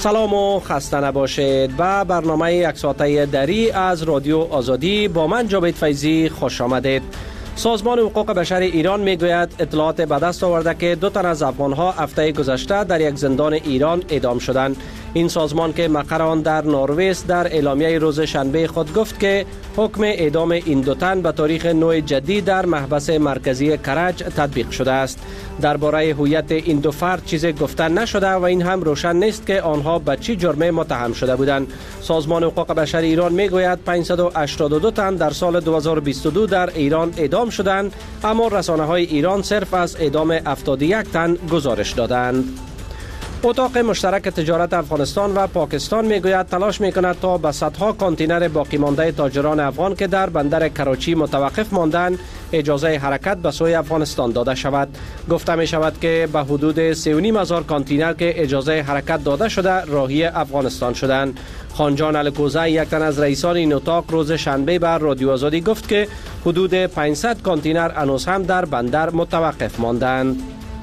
سلام و خسته نباشید. به برنامه یک ساعته دری از رادیو آزادی با من جاوید فیضی خوش آمدید. سازمان حقوق بشر ایران میگوید اطلاعات به دست آورده که 2 تن از افغانها هفته گذشته در یک زندان ایران اعدام شدند. این سازمان که مقر آن در نروژ در اعلامیه روز شنبه خود گفت که حکم اعدام این 2 تن به تاریخ 9 جدید در محبس مرکزی کرج تطبیق شده است. درباره هویت این 2 فرد چیزی گفته نشده و این هم روشن نیست که آنها به چه جرمی متهم شده بودند. سازمان حقوق بشر ایران میگوید 582 تن در سال 2022 در ایران اعدام شدند، اما رسانه‌های ایران صرف از اعدام 71 تن گزارش دادند. اتاق مشترک تجارت افغانستان و پاکستان میگوید تلاش میکند تا به صدها کانتینر باقی مانده تاجران افغان که در بندر کراچی متوقف ماندند اجازه حرکت به سوی افغانستان داده شود. گفته می شود که به حدود 3,500 کانتینر که اجازه حرکت داده شده راهی افغانستان شدند. خانجان الکوزه، یک تن از رئیسان این اتاق، روز شنبه بر رادیو آزادی گفت که حدود 500 کانتینر هنوز هم در بندر متوقف ماندند.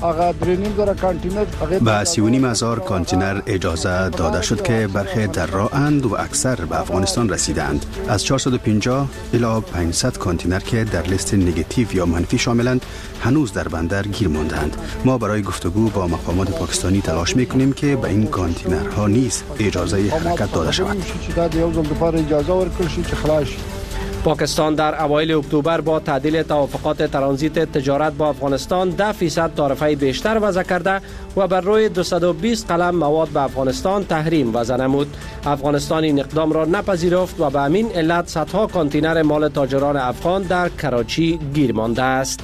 به 3,500 کانتینر اجازه داده شد که برخی در راه اند و اکثر به افغانستان رسیدند. از 450 الی 500 کانتینر که در لیست نگاتیو یا منفی شاملند هنوز در بندر گیر ماندند. ما برای گفتگو با مقامات پاکستانی تلاش میکنیم که به این کانتینرها نیز اجازه حرکت داده شود. پاکستان در اوایل اکتبر با تعدیل توافقات ترانزیت تجارت با افغانستان 10% تعرفه بیشتر وضع کرده و بر روی 220 قلم مواد به افغانستان تحریم وضع نمود. افغانستان این اقدام را نپذیرفت و به همین علت صدها کانتینر مال تاجران افغان در کراچی گیر مانده است.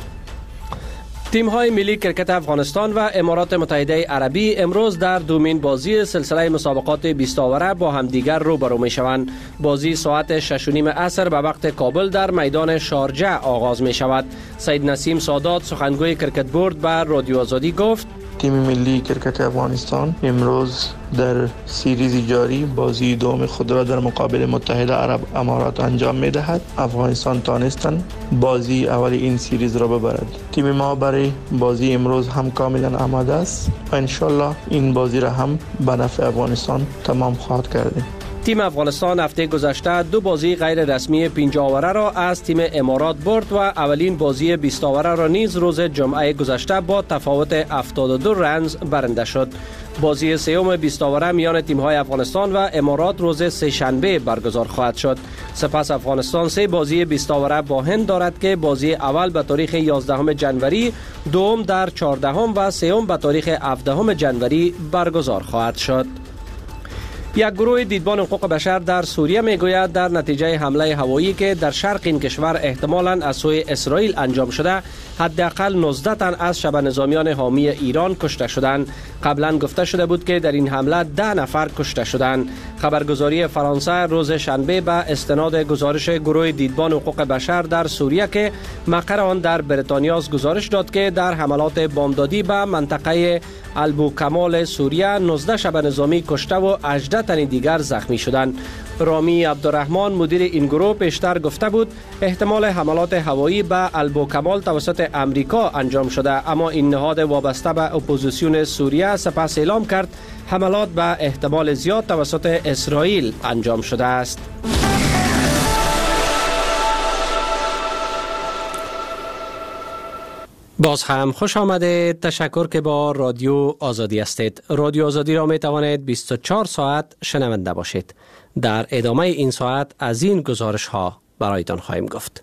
تیم‌های ملی کرکت افغانستان و امارات متحده عربی امروز در دومین بازی سلسله مسابقات 20 آوره با همدیگر روبرو می‌شوند. بازی ساعت 6:30 عصر به وقت کابل در میدان شارجه آغاز می‌شود. سید نسیم سادات سخنگوی کرکت بورد به رادیو آزادی گفت: تیم ملی کرکت افغانستان امروز در سیریز جاری بازی دوم خود را در مقابل متحده عرب امارات انجام می دهد. افغانستان تانستن بازی اول این سیریز را ببرد. تیم ما برای بازی امروز هم کاملا آماده است و انشالله این بازی را هم به نفع افغانستان تمام خواهد کرد. تیم افغانستان هفته گذشته 2 بازی غیر رسمی 50 آوره را از تیم امارات برد و اولین بازی 20 آوره را نیز روز جمعه گذشته با تفاوت 72 رنز برنده شد. بازی سوم 20 آوره میان تیم‌های افغانستان و امارات روز سه شنبه برگزار خواهد شد. سپس افغانستان 3 بازی 20 آوره با هند دارد که بازی اول به تاریخ 11 جنوری، دوم در 14 و سوم به تاریخ 17 جنوری برگزار خواهد شد. یک گروه دیدبان حقوق بشر در سوریه میگوید در نتیجه حمله هوایی که در شرق این کشور احتمالاً از سوی اسرائیل انجام شده، حداقل 19 تن از شبه نظامیان حامی ایران کشته شدند. قبلا گفته شده بود که در این حمله 10 نفر کشته شدند. خبرگزاری فرانسه روز شنبه به استناد گزارش گروه دیدبان حقوق بشر در سوریه که مقر آن در بریتانیا است گزارش داد که در حملات بامدادی به منطقه البوکمال سوریه 19 شبه نظامی کشته و 18 تن دیگر زخمی شدند. رامی عبدالرحمن مدیر این گروه پیشتر گفته بود احتمال حملات هوایی به البوکمال توسط امریکا انجام شده، اما این نهاد وابسته به اپوزیسیون سوریه سپس اعلام کرد حملات به احتمال زیاد توسط اسرائیل انجام شده است. باز هم خوش آمدید. تشکر که با رادیو آزادی هستید. رادیو آزادی را می توانید 24 ساعت شنونده باشید. در ادامه این ساعت از این گزارش ها برایتان خواهیم گفت.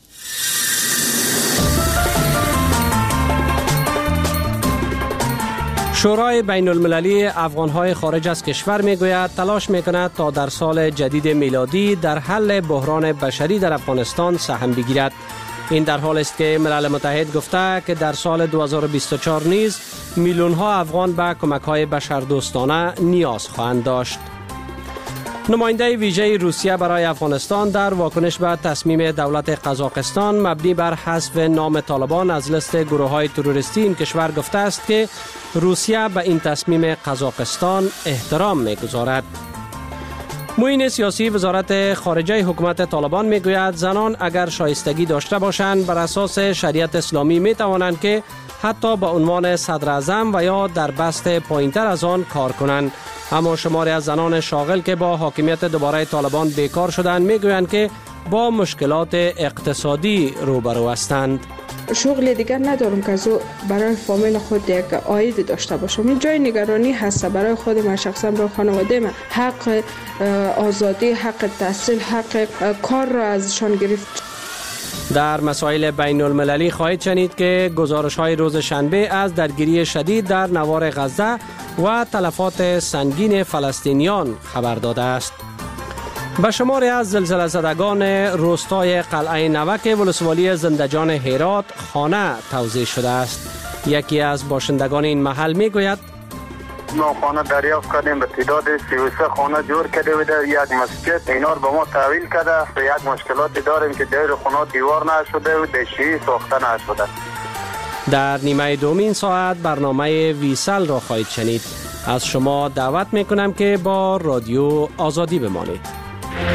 شورای بین المللی افغانهای خارج از کشور می گوید تلاش می کند تا در سال جدید میلادی در حل بحران بشری در افغانستان سهم بگیرد. این در حال است که ملل متحد گفته که در سال 2024 نیز میلیون ها افغان به کمک های بشردوستانه نیاز خواهند داشت. نماینده ویژه روسیه برای افغانستان در واکنش به تصمیم دولت قزاقستان مبنی بر حذف نام طالبان از لیست گروه‌های تروریستی این کشور گفته است که روسیه به این تصمیم قزاقستان احترام می‌گذارد. معین سیاسی وزارت خارجه حکومت طالبان میگوید زنان اگر شایستگی داشته باشند بر اساس شریعت اسلامی می توانند که حتی به عنوان صدر اعظم و یا در بست پایینتر از آن کار کنند. اما شماری از زنان شاغل که با حاکمیت دوباره طالبان بیکار شدند میگویند که با مشکلات اقتصادی روبرو هستند. شغل دیگر ندارم که زو برای فامیل خود یک عاید داشته باشم. این جای نگرانی هست برای خود من شخصا، برای خانواده من. حق آزادی، حق تحصیل، حق کار را ازشان گرفت. در مسائل بین المللی خواهید شنید که گزارش های روز شنبه از درگیری شدید در نوار غزه و تلفات سنگین فلسطینیان خبر داده است. به شماری از زلزله زدگان روستای قلعه نوک ولسوالی زندجان هرات خانه توزیع شده است. یکی از باشندگان این محل می گوید ما خانه دریافت کردیم، به تعداد 33 خانه جور کرده بوده، یک مسجد اینا رو به ما تحویل کرده. یک مشکلاتی داریم که دیر خانه دیوار نشده و دشی ساخته نشده. در نیمه دومین ساعت برنامه ویسل را خواهید شنید. از شما دعوت می کنم که با رادیو آزادی بمانید.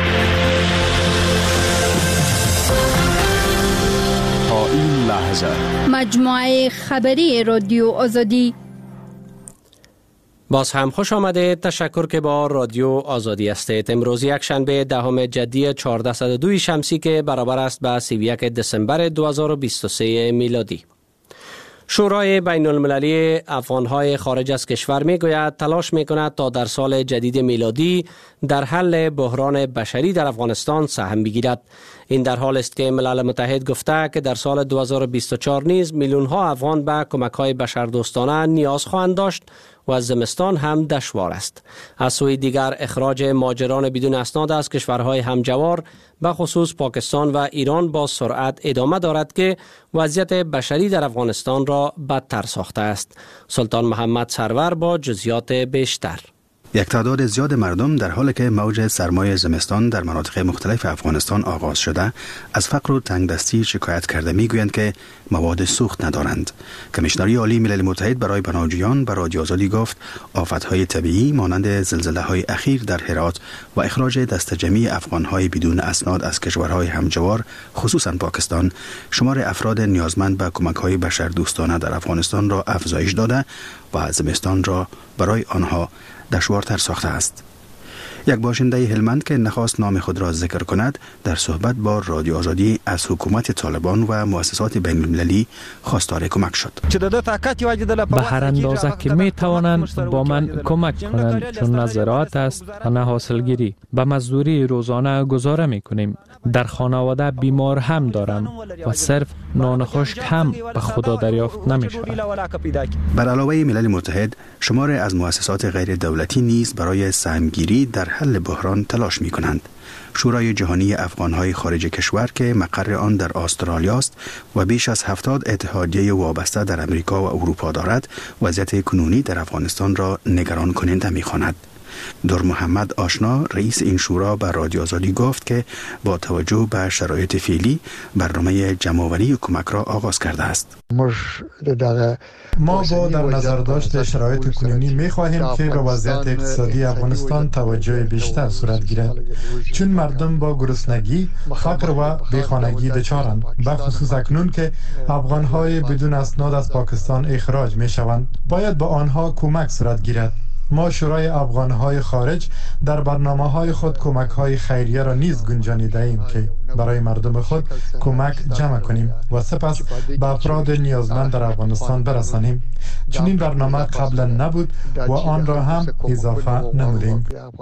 تا این لحظه مجموعه خبری رادیو آزادی. باز هم خوش آمده. تشکر که با رادیو آزادی هستید. امروز یک شنبه 10 جدی 1402 شمسی که برابر است با 31 دسامبر 2023 میلادی. شورای بین المللی افغانهای خارج از کشور می گوید تلاش می کند تا در سال جدید میلادی در حل بحران بشری در افغانستان سهم بگیرد. این در حال است که ملل متحد گفته که در سال 2024 نیز میلیون ها افغان به کمک های بشردوستانه نیاز خواهند داشت و از زمستان هم دشوار است. از سوی دیگر اخراج مهاجران بدون اسناد از کشورهای همجوار به خصوص پاکستان و ایران با سرعت ادامه دارد که وضعیت بشری در افغانستان را بدتر ساخته است. سلطان محمد سرور با جزئیات بیشتر. یک تعداد زیاد مردم در حالی که موج سرمای زمستان در مناطق مختلف افغانستان آغاز شده از فقر و تنگدستی شکایت کرده میگویند که مواد سوخت ندارند. کمیشنری عالی ملل متحد برای پناهجویان به رادیو آزادی گفت آفت‌های طبیعی مانند زلزله‌های اخیر در هرات و اخراج دست جمعی افغان‌های بدون اسناد از کشورهای همجوار خصوصا پاکستان شمار افراد نیازمند به کمک‌های بشردوستانه در افغانستان را افزایش داده و زمستان را برای آنها دشوارتر ساخته است. یک باشنده هلمند که نخواست نام خود را ذکر کند در صحبت با رادیو آزادی از حکومت طالبان و مؤسسات بین المللی خواستار کمک شد. به هر اندازه که می توانند با من کمک کنند، چون نه زراعت است و نه حاصلگیری. به مزدوری روزانه گزاره می کنیم. در خانواده بیمار هم دارم و صرف نان خشک هم به خدا دریافت نمی شود. بر علاوه ملل متحد شمار از مؤسسات غیر دولتی نیز برای سهمگیری در حل بحران تلاش می کنند. شورای جهانی افغانهای خارج کشور که مقر آن در استرالیا است و بیش از 70 اتحادیه وابسته در امریکا و اروپا دارد، وضعیت کنونی در افغانستان را نگران کننده می خواند. دور محمد آشنا رئیس این شورا به رادیو آزادی گفت که با توجه به شرایط فعلی برنامه جمع‌آوری کمک را آغاز کرده است. ما با در نظر داشت شرایط کنونی می خواهیم که به وضعیت اقتصادی افغانستان توجه بیشتر صورت گیرد، چون مردم با گرسنگی، فقر و بیخانگی دچارند، به خصوص اکنون که افغان‌های بدون اسناد از پاکستان اخراج می شوند. باید به آنها کمک صورت گیرد. ما شورای افغانهای خارج در برنامه‌های خود کمک‌های خیریه را نیز گنجانیده ایم که برای مردم خود کمک جمع کنیم و سپس به افراد نیازمند در افغانستان برسانیم. چون این برنامه قبلا نبود و آن را هم اضافه نمودیم.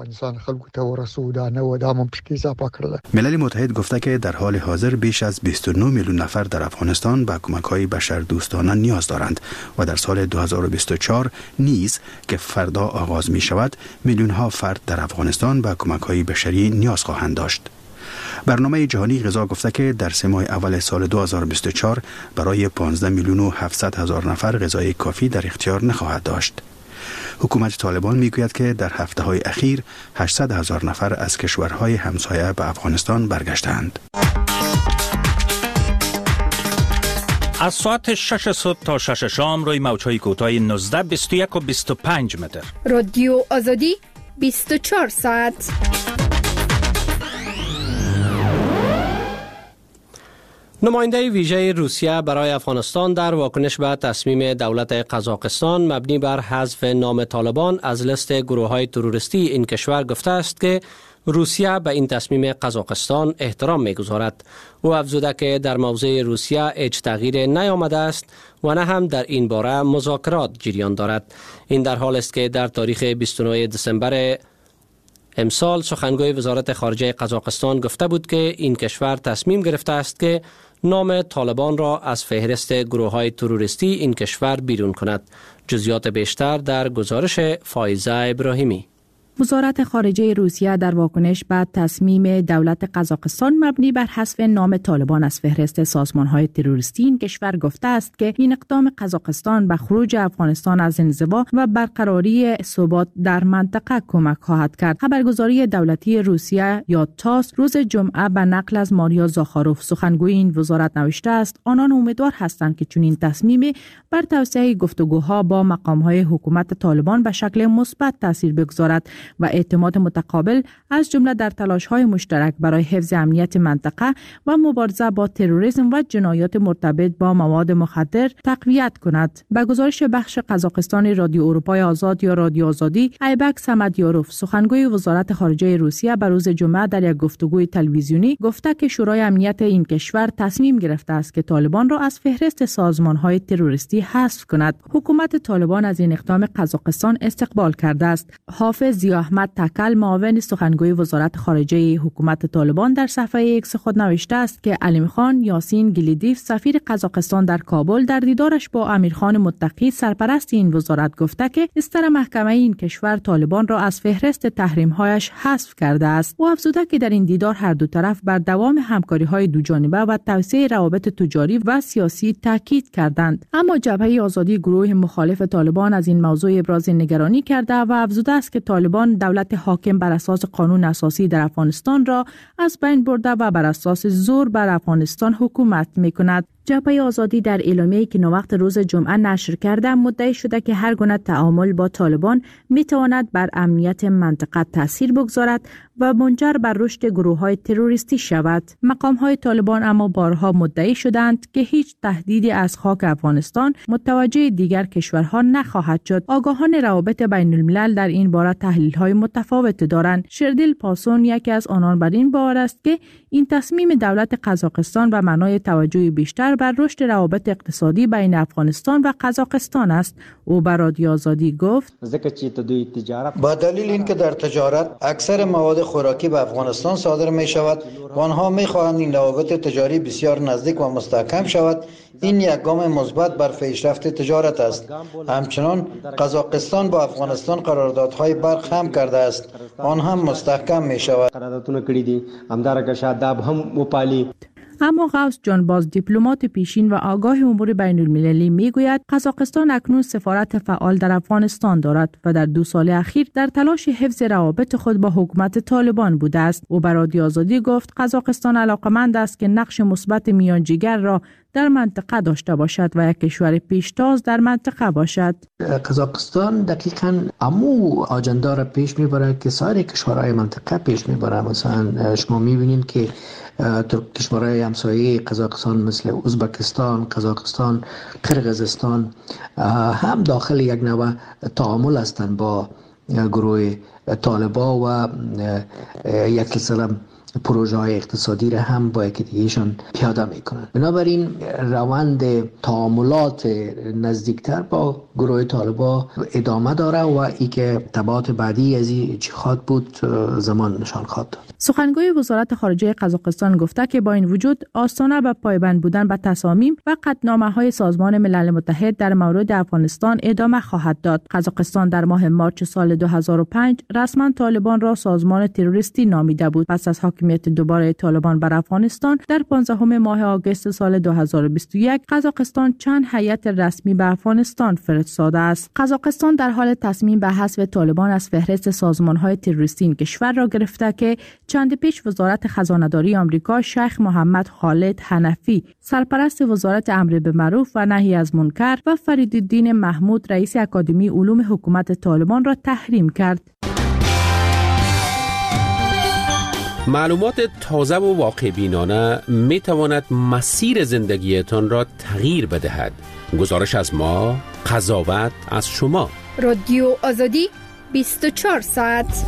ملل متحد گفته که در حال حاضر بیش از 29 میلیون نفر در افغانستان به کمک‌های بشردوستانه نیاز دارند و در سال 2024 نیز که فردا آغاز می شود میلیون ها فرد در افغانستان به کمک‌های بشری نیاز خواهند داشت. برنامه جهانی غذا گفته که در 3 ماه اول سال 2024 برای 15 میلیون و 700 هزار نفر غذای کافی در اختیار نخواهد داشت. حکومت طالبان میگوید که در هفته‌های اخیر 800 هزار نفر از کشورهای همسایه به افغانستان برگشتند. از ساعت 6 صبح تا 6 شام روی موج‌های کوتاه 19، 21 و 25 متر. رادیو آزادی 24 ساعت. نماینده ویژه روسیه برای افغانستان در واکنش به تصمیم دولت قزاقستان مبنی بر حذف نام طالبان از لیست گروه‌های تروریستی این کشور گفته است که روسیه به این تصمیم قزاقستان احترام می‌گذارد. او افزوده که در موضع روسیه هیچ تغییر نیامده است و نه هم در این باره مذاکرات جریان دارد. این در حال است که در تاریخ 29 دسامبر امسال سخنگوی وزارت خارجه قزاقستان گفته بود که این کشور تصمیم گرفته است که نام طالبان را از فهرست گروه‌های تروریستی این کشور بیرون کند. جزئیات بیشتر در گزارش فایزه ابراهیمی. وزارت خارجه روسیه در واکنش به تصمیم دولت قزاقستان مبنی بر حذف نام طالبان از فهرست سازمان‌های تروریستی این کشور گفته است که این اقدام قزاقستان به خروج افغانستان از انزوا و برقراری ثبات در منطقه کمک خواهد کرد. خبرگزاری دولتی روسیه یا تاس روز جمعه به نقل از ماریا زاخاروف سخنگوی این وزارت نوشته است آنان امیدوار هستند که چنین تصمیمی بر توسعه گفتگوها با مقام‌های حکومت طالبان به شکل مثبت تاثیر بگذارد و اعتماد متقابل از جمله در تلاش‌های مشترک برای حفظ امنیت منطقه و مبارزه با تروریسم و جنایات مرتبط با مواد مخدر تقویت کند. به گزارش بخش قزاقستان رادیو اروپای آزاد یا رادیو آزادی، ایبک سمدیاروف سخنگوی وزارت خارجه روسیه به روز جمعه در یک گفتگوی تلویزیونی گفته که شورای امنیت این کشور تصمیم گرفته است که طالبان را از فهرست سازمان‌های تروریستی حذف کند. حکومت طالبان از این اقدام قزاقستان استقبال کرده است. حافظ احمد تکل معاون سخنگوی وزارت خارجه حکومت طالبان در صفحه ایکس خود نوشته است که علیمخان یاسین گلیدیف سفیر قزاقستان در کابل در دیدارش با امیرخان متقی سرپرست این وزارت گفته که استر محکمه این کشور طالبان را از فهرست تحریم‌هایش حذف کرده است. او افزوده که در این دیدار هر دو طرف بر دوام همکاری‌های دوجانبه و توسعه روابط تجاری و سیاسی تاکید کردند. اما جبهه آزادی گروه مخالف طالبان از این موضوع ابراز نگرانی کرده و افزوده است که طالبان دولت حاکم بر اساس قانون اساسی در افغانستان را از بین برده و بر اساس زور بر افغانستان حکومت می‌کند. جبهه آزادی در اعلامیه‌ای که نوقت روز جمعه نشر کرده مدعی شده که هر گونه تعامل با طالبان می‌تواند بر امنیت منطقه تاثیر بگذارد و منجر بر رشد گروه‌های تروریستی شود. مقام‌های طالبان اما بارها مدعی شدند که هیچ تهدیدی از خاک افغانستان متوجه دیگر کشورها نخواهد شد. آگاهان روابط بین الملل در این باره تحلیل‌های متفاوت دارند. شردیل پاسون یکی از آنان بر این باور است که این تصمیم دولت قزاقستان به معنای توجه بیشتر بر رشد روابط اقتصادی بین افغانستان و قزاقستان است. او بر رادیو آزادی گفت با دلیل اینکه در تجارت اکثر مواد خوراکی به افغانستان صادر می شود و آنها می خواهند این روابط تجاری بسیار نزدیک و مستحکم شود، این یک گام مثبت بر پیشرفت تجارت است. همچنان قزاقستان با افغانستان قراردادهای برق هم کرده است، آن هم مستحکم می شود. اما غوث جانباز دیپلمات پیشین و آگاه امور بین المللی میگوید قزاقستان اکنون سفارت فعال در افغانستان دارد و در 2 سال اخیر در تلاش حفظ روابط خود با حکومت طالبان بوده است. او بر رادیو آزادی گفت قزاقستان علاقمند است که نقش مثبت میانجیگر را در منطقه داشته باشد و یک کشور پیشتاز در منطقه باشد. قزاقستان دقیقاً امو آجندا را پیش میبره که سایر کشورهای منطقه پیش میبره. مثلا شما میبینید که کشورهای همسایه قزاقستان مثل ازبکستان، قزاقستان، قرقیزستان هم داخل یک نوع تعامل هستند با گروه طالبان و یک سلسله پروژه های اقتصادی را هم با یکدیگه‌شان پیاده میکنند. بنابراین روند تعاملات نزدیکتر با گروه طالبان ادامه داره و ای که تبعات بعدی از این چی خواهد بود زمان نشان خواهد داد. سخنگوی وزارت خارجه قزاقستان گفته که با این وجود آستانه به پایبند بودن به تصامیم و قطعنامه‌های سازمان ملل متحد در مورد افغانستان ادامه خواهد داد. قزاقستان در ماه مارچ سال 2005 رسما طالبان را سازمان تروریستی نامیده بود. پس از حاکمیت دوباره طالبان بر افغانستان در 15 ماه آگوست سال 2021 قزاقستان چند هیئت رسمی به افغانستان فرستاده است. قزاقستان در حال تصمیم به حذف طالبان از فهرست سازمان‌های تروریستی این کشور را گرفته که چند پیش وزارت خزانه‌داری آمریکا شیخ محمد خالد حنفی سرپرست وزارت امر به معروف و نهی از منکر و فریدالدین محمود رئیس اکادمی علوم حکومت طالبان را تحریم کرد. معلومات تازه و واقع بینانه می تواند مسیر زندگیتان را تغییر بدهد. گزارش از ما، قضاوت از شما. رادیو آزادی 24 ساعت.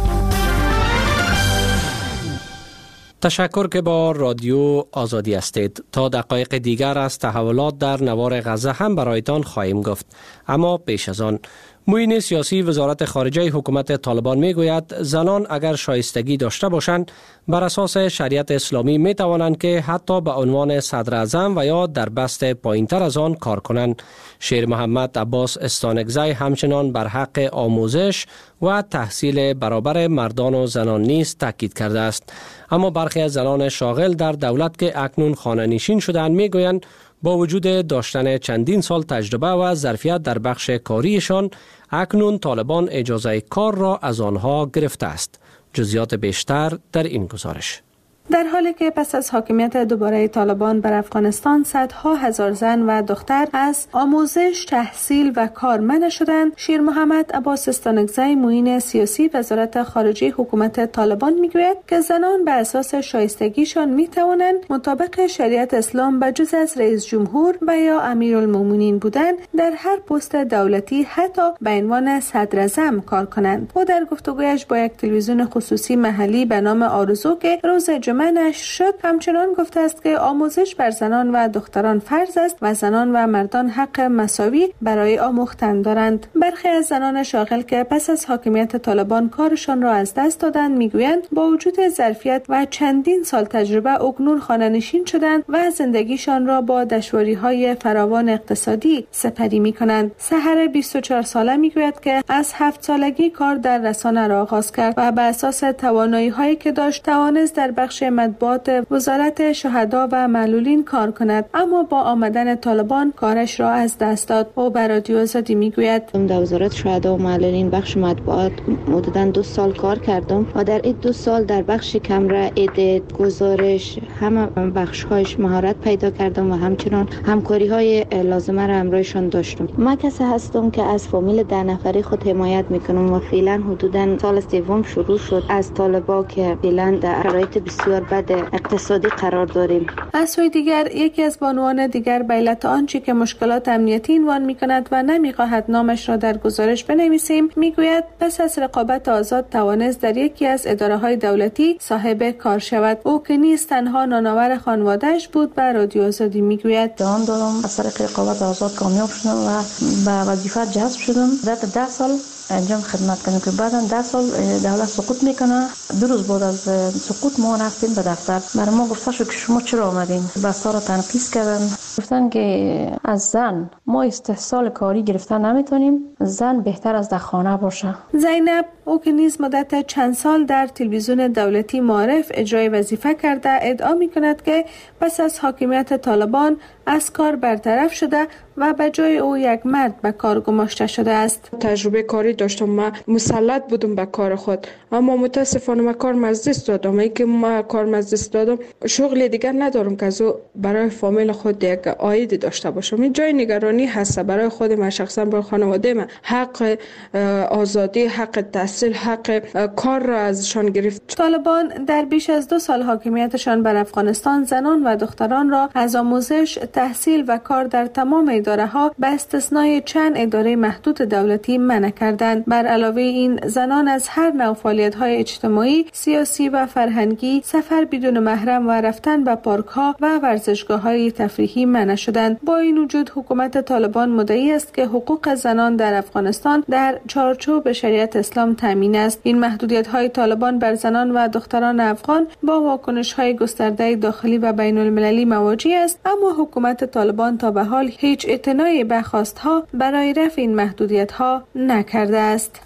تشکر که با رادیو آزادی هستید. تا دقایق دیگر از تحولات در نوار غزه هم برایتان خواهیم گفت. اما پیش از آن، معین سیاسی وزارت خارجه حکومت طالبان می گوید زنان اگر شایستگی داشته باشند بر اساس شریعت اسلامی می توانند که حتی به عنوان صدر اعظم و یا در بست پایینتر از آن کار کنند. شیر محمد عباس استانکزی همچنان بر حق آموزش و تحصیل برابر مردان و زنان نیز تاکید کرده است. اما برخی از زنان شاغل در دولت که اکنون خانه نشین شدند می گویند با وجود داشتن چندین سال تجربه و ظرفیت در بخش کاریشان، اکنون طالبان اجازه کار را از آنها گرفته است. جزئیات بیشتر در این گزارش. در حالی که پس از حاکمیت دوباره طالبان بر افغانستان صدها هزار زن و دختر از آموزش، تحصیل و کار منع شدند، شیر محمد عباس استانکزی معین سیاسی وزارت خارجه حکومت طالبان میگوید که زنان به اساس شایستگیشان میتوانند مطابق شریعت اسلام بجز از رئیس جمهور و یا امیرالمومنین بودن در هر پست دولتی حتی به عنوان صدر اعظم کار کنند. او در گفتگویش با یک تلویزیون خصوصی محلی به نام آرزو که روز نشر شد همچنان گفته است که آموزش بر زنان و دختران فرض است و زنان و مردان حق مساوی برای آموختن دارند. برخی از زنان شاغل که پس از حاکمیت طالبان کارشان را از دست دادند میگویند با وجود ظرفیت و چندین سال تجربه اکنون خانه‌نشین شدند و زندگیشان را با دشواری‌های فراوان اقتصادی سپری می‌کنند. سحر 24 ساله میگوید که از 7 سالگی کار در رسانه را آغاز کرد و بر اساس توانایی‌هایی که داشت توانست در بخش مطبوعات وزارت شهدا و معلولین کار کند، اما با آمدن طالبان کارش را از دست داد. او بر رادیو آزادی میگوید در وزارت شهدا و معلولین بخش مطبوعات حدوداً 2 سال کار کردم و در این 2 سال در بخش کمره، ادیت، گزارش، همه بخش‌هایش مهارت پیدا کردم و همچنان همکاری‌های لازمه را همراهشان داشتم. من کسی هستم که از فامیل 10 نفری خود حمایت میکنم و فعلا حدوداً سال سوم شروع شد از طالبا که فعلا در شرایط بسیار بد اقتصادی قرار داریم. از سوی دیگر یکی از بانوان دیگر به علت آنچه که مشکلات امنیتی عنوان می‌کند و نمی‌خواهد نامش را در گزارش بنویسیم میگوید پس از رقابت آزاد توانست در یکی از اداره‌های دولتی صاحب کار شود. او که نیست تنها نانآور خانواده‌اش بود به رادیو آزادی میگوید جان دارم از طریق رقابت آزاد کامیاب شدم و به وظیفه جذب شدم. ذات 10 سال انجام خدمت کنیم که بعدا 10 سال دولت سقوط میکنه. 2 روز بعد از سقوط ما رفتیم به دفتر. برای ما گفته شد که شما چرا آمدین؟ بسا را تنقیص کردن، گفتن که از زن ما استحصال کاری گرفتن نمیتونیم، زن بهتر از در خانه باشه. زینب او که نیز مدت چند سال در تلویزیون دولتی معارف اجرای وظیفه کرده ادعا میکند که پس از حاکمیت طالبان از کار برطرف شده و به جای او یک مرد به کار گماشته شده است. تجربه کاری داشتم، من مسلط بودم به کار خود، اما متاسفانه من کار مزدست دادم. ای که من کار مزدست دادم شغل دیگر ندارم که از برای فامیل خود یک عاید داشته باشم. این جای نگرانی هست برای خود من شخصا، برای خانواده من. حق آزادی، حق تحصیل، حق کار را ازشان گرفت. طالبان در بیش از 2 سال حاکمیتشان بر افغانستان زنان و دختران را از آموزش، تحصیل و کار در تمام اداره‌ها به استثنای چند اداره محدود دولتی منع کردند. بر علاوه این زنان از هر نوع فعالیت‌های اجتماعی، سیاسی و فرهنگی، سفر بدون محرم و رفتن به پارک‌ها و ورزشگاه‌های تفریحی منع شدند. با این وجود حکومت طالبان مدعی است که حقوق زنان در افغانستان در چارچوب شریعت اسلام تامین است. این محدودیت‌های طالبان بر زنان و دختران افغان با واکنش‌های گسترده داخلی و بین‌المللی مواجه است، اما حکومت طالبان تا به حال هیچ اعتنایی به خواست‌ها برای رفع این محدودیت‌ها نکرده است.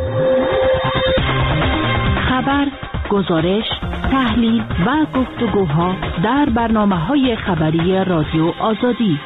خبر، گزارش، تحلیل و گفتگوها در برنامه‌های خبری رادیو آزادی.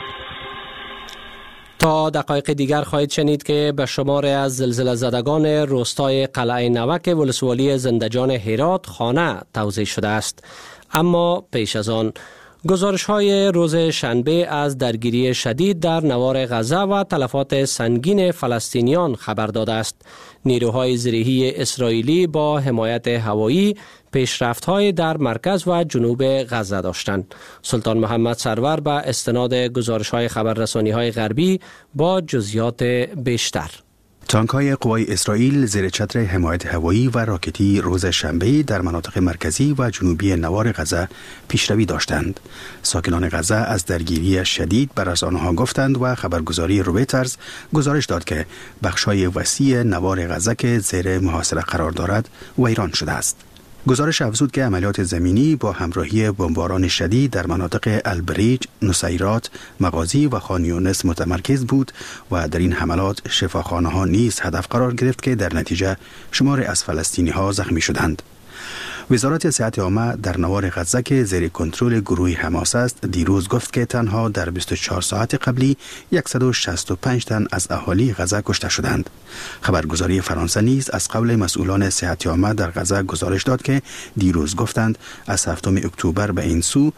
تا دقایق دیگر خواهید شنید که به شمار از زلزله زدگان روستای قلعه نوک ولسوالی زندجان هرات خانه توزیع شده است. اما پیش از آن گزارش های روز شنبه از درگیری شدید در نوار غزه و تلفات سنگین فلسطینیان خبر داده است. نیروهای زرهی اسرائیلی با حمایت هوایی پیشرفت‌های در مرکز و جنوب غزه داشتند. سلطان محمد سرور به استناد گزارش‌های خبررسانی‌های غربی با جزئیات بیشتر. تانک‌های قوای اسرائیل زیر چتر حمایت هوایی و راکتی روز شنبه در مناطق مرکزی و جنوبی نوار غزه پیشروی داشتند. ساکنان غزه از درگیری شدید به رسانه‌ها گفتند و خبرگزاری رویترز گزارش داد که بخش‌های وسیع نوار غزه که زیر محاصره قرار دارد ویران شده است. گزارش افزود که عملیات زمینی با همراهی بمباران شدید در مناطق البریج، نصیرات، مغازی و خان یونس متمرکز بود و در این حملات شفاخانه‌ها نیز هدف قرار گرفت که در نتیجه شماری از فلسطینی‌ها زخمی شدند. وزارت صحت عامه در نوار غزه که زیر کنترل گروه حماس است دیروز گفت که تنها در 24 ساعت قبلی 165 تن از اهالی غزه کشته شدند. خبرگزاری فرانسه نیز از قول مسئولان صحت عامه در غزه گزارش داد که دیروز گفتند از 7 اکتبر به این سو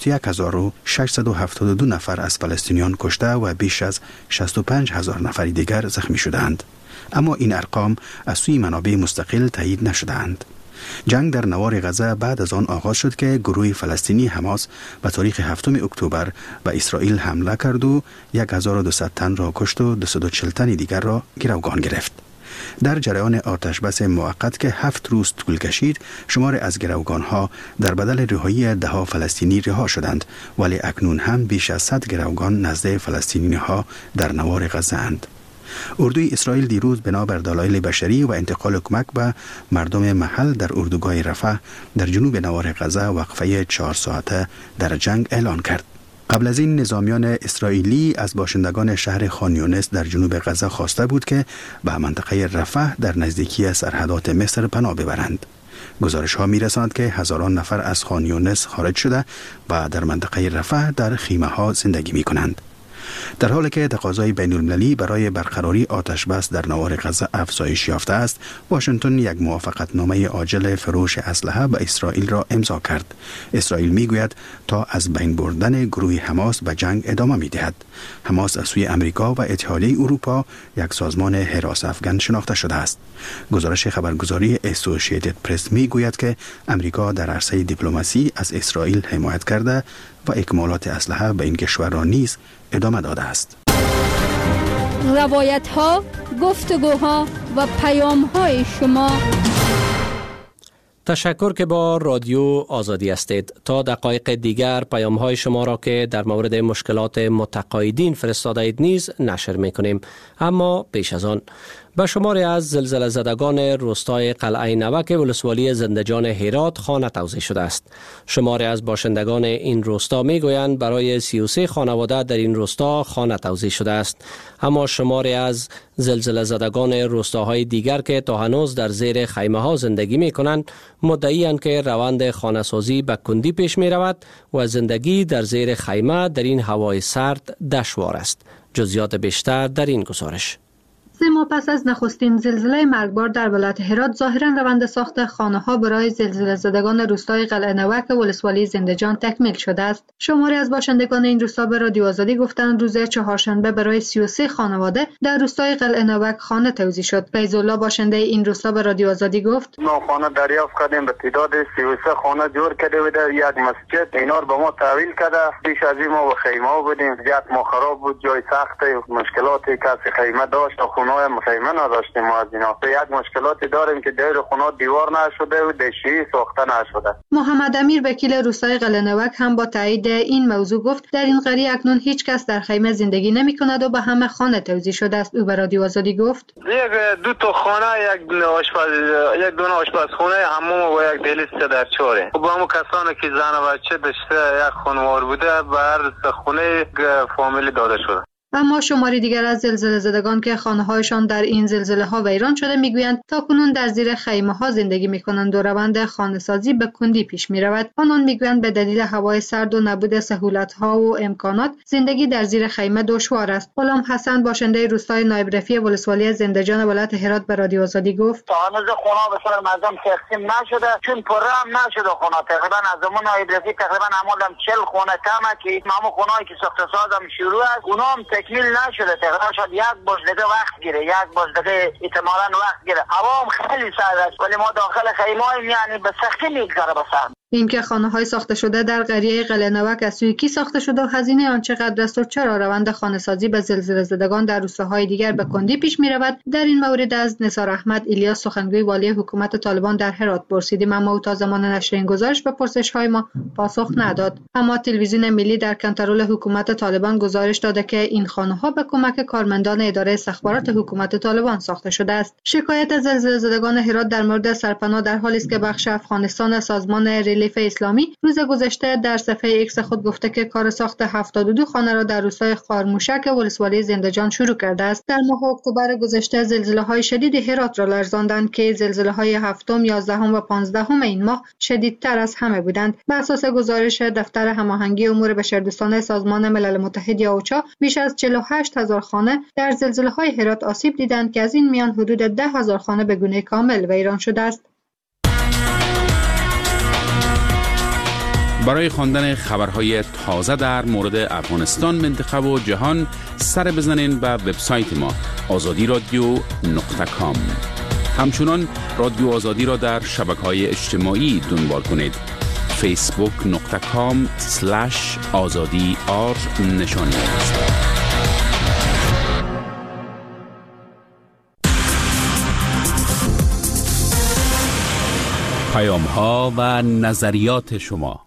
21672 نفر از فلسطینیان کشته و بیش از 65000 نفر دیگر زخمی شدند. اما این ارقام از سوی منابع مستقل تایید نشدند. جنگ در نوار غزه بعد از آن آغاز شد که گروه فلسطینی حماس به تاریخ 7 اکتبر به اسرائیل حمله کرد و 1200 تن را کشت و 240 تن دیگر را گروگان گرفت. در جریان آتش بس موقت که 7 روز طول کشید، شمار از گروگان‌ها در بدل رهایی 10 فلسطینی رها شدند، ولی اکنون هم بیش از 100 گروگان نزد فلسطینی‌ها در نوار غزه اند. اردوی اسرائیل دیروز بنابر دلایل بشری و انتقال کمک به مردم محل در اردوگاه رفح در جنوب نوار غزه وقفه 4 ساعته در جنگ اعلان کرد. قبل از این نظامیان اسرائیلی از باشندگان شهر خان یونس در جنوب غزه خواسته بود که به منطقه رفح در نزدیکی سرحدات مصر پناه ببرند. گزارش ها می رساند که هزاران نفر از خان یونس خارج شده و در منطقه رفح در خیمه ها زندگی می کنند. در حالی که تقاضای بین المللی برای برقراری آتش بس در نوار غزه افزایش یافته است، واشنگتن یک موافقتنامه عاجل فروش اسلحه به اسرائیل را امضا کرد. اسرائیل میگوید تا از بین بردن گروه حماس به جنگ ادامه میدهد. حماس از سوی امریکا و اتحادیه اروپا یک سازمان حراس افغان شناخته شده است. گزارش خبرگزاری اسوسییتد پرس میگوید که امریکا در عرصه دیپلماسی از اسرائیل حمایت کرده و اکمالات اسلحه به این کشور را نیز ادامه داده است. روایت ها، گفتگوها و پیام های شما. تشکر که با رادیو آزادی هستید. تا دقایق دیگر پیام های شما را که در مورد مشکلات متقاعدین فرستاده اید نیز نشر میکنیم. اما پیش از آن به شماری از زلزله زدگان روستای قلعه نوک ولسوالی زندجان هرات خانه توزیع شده است. شماری از باشندگان این روستا میگویند برای 33 خانواده در این روستا خانه توزیع شده است. اما شماری از زلزله زدگان روستاهای دیگر که تا هنوز در زیر خیمه ها زندگی می کنند مدعی‌اند که روند خانه سازی به کندی پیش می رود و زندگی در زیر خیمه در این هوای سرد دشوار است. جزئیات بیشتر در این گزارش. 3 ماه پس از نخستین زلزله مرگبار در ولایت هرات ظاهرا روند ساخت خانه‌ها برای زلزله زدگان روستای قلعه نوک ولسوالی زندجان تکمیل شده است. شماری از باشندگان این روستا به رادیو آزادی گفتند روز چهارشنبه برای 33 خانواده در روستای قلعه نوک خانه توزیع شد. فیض الله باشنده این روستا به رادیو آزادی گفت: ما خانه دریافت کردیم، به تعداد 33 خانه جور کرده بوده، یک مسجد اینا رو به ما تحویل کرده. پیش از این ما به خیمه بودیم، جات ما خراب بود، جای سخت مشکلاتی کسی خیمه داشت، خونه خیمه نداشتیم. ما از اینا یک مشکلاتی داریم که دیر خونه دیوار نشده و دشی ساخته نشده. محمد امیر وکیل روستای قلعه نوک هم با تایید این موضوع گفت در این قریه اکنون هیچ کس در خیمه زندگی نمی کند و به همه خانه توزیع شده است. او به رادیو آزادی گفت: دو تا خانه، یک دونه آشپزخانه، حموم و یک دهلیز در چاره. با همون کسانی که زن و بچه داشته یک خانوار بوده بر خونه فامیلی داده شده. اما شماری دیگر از زلزله زدگان که خانه‌هایشان در این زلزله‌ها ویران شده میگویند تاکنون در زیر خیمه‌ها زندگی می‌کنند و روند خانه‌سازی به کندی پیش می‌رود. آنان میگویند به دلیل هوای سرد و نبود سهولت‌ها و امکانات زندگی در زیر خیمه دشوار است. غلام حسن باشنده روستای نایب رفیع ولسوالی زنده‌جان ولایت هرات به رادیو آزادی گفت: هنوز خونه به سر مردم تقسیم نشده چون پره هم نشده خونه. تقریبا از زمان نایب رفیع تقریبا عمودم 40 خونه کمه که معمول خونه‌ای که ساخته سازم شروع است اونا هم تکمیل نشده. تقریبا شاید یک بجدگه وقت گیره، یک بجدگه احتمالاً وقت گیره. هوا هم خیلی سرد است ولی ما داخل خیمه‌ایم یعنی به سختی میگذره به سر. اینکه خانه‌های ساخته شده در قریه قلعه‌نوک از سوی کی ساخته شده و هزینه آن چقدر است و چرا روند خانه‌سازی به زلزله زدگان در روستاهای دیگر به کندی پیش می‌رود، در این مورد از نثار احمد الیاس سخنگوی والی حکومت طالبان در هرات پرسیدیم، اما او تا زمان نشر این گزارش به پرسش‌های ما پاسخ نداد. اما تلویزیون ملی در کنترل حکومت طالبان گزارش داده که این خانه‌ها به کمک کارمندان اداره استخبارات حکومت طالبان ساخته شده است. شکایت زلزله زدگان هرات در مورد سرپناه در حالی است که بخش افغانستان سازمان ریلیف اسلامی روز گذشته در صفحه ایکس خود گفته که کار ساخت 72 خانه را در روستای خارموشک ولسوالی زنده‌جان شروع کرده است. در ماه اکتبر گذشته زلزله‌های شدید هرات را لرزاندند که زلزله‌های 7م، 11م و 15م این ماه شدیدتر از همه بودند. بر اساس گزارش دفتر هماهنگی امور بشردوستانه سازمان ملل متحد یا اوچا، بیش از 48000 خانه در زلزله‌های هرات آسیب دیدند که از این میان حدود 10000 خانه به گونه کامل ویران شده است. برای خواندن خبرهای تازه در مورد افغانستان، منطقه و جهان سر بزنین به وبسایت ما azadi.radio.com. همچنان رادیو آزادی را در شبکه‌های اجتماعی دنبال کنید. facebook.com/azadi_r نشانی است. پیام‌ها و نظریات شما.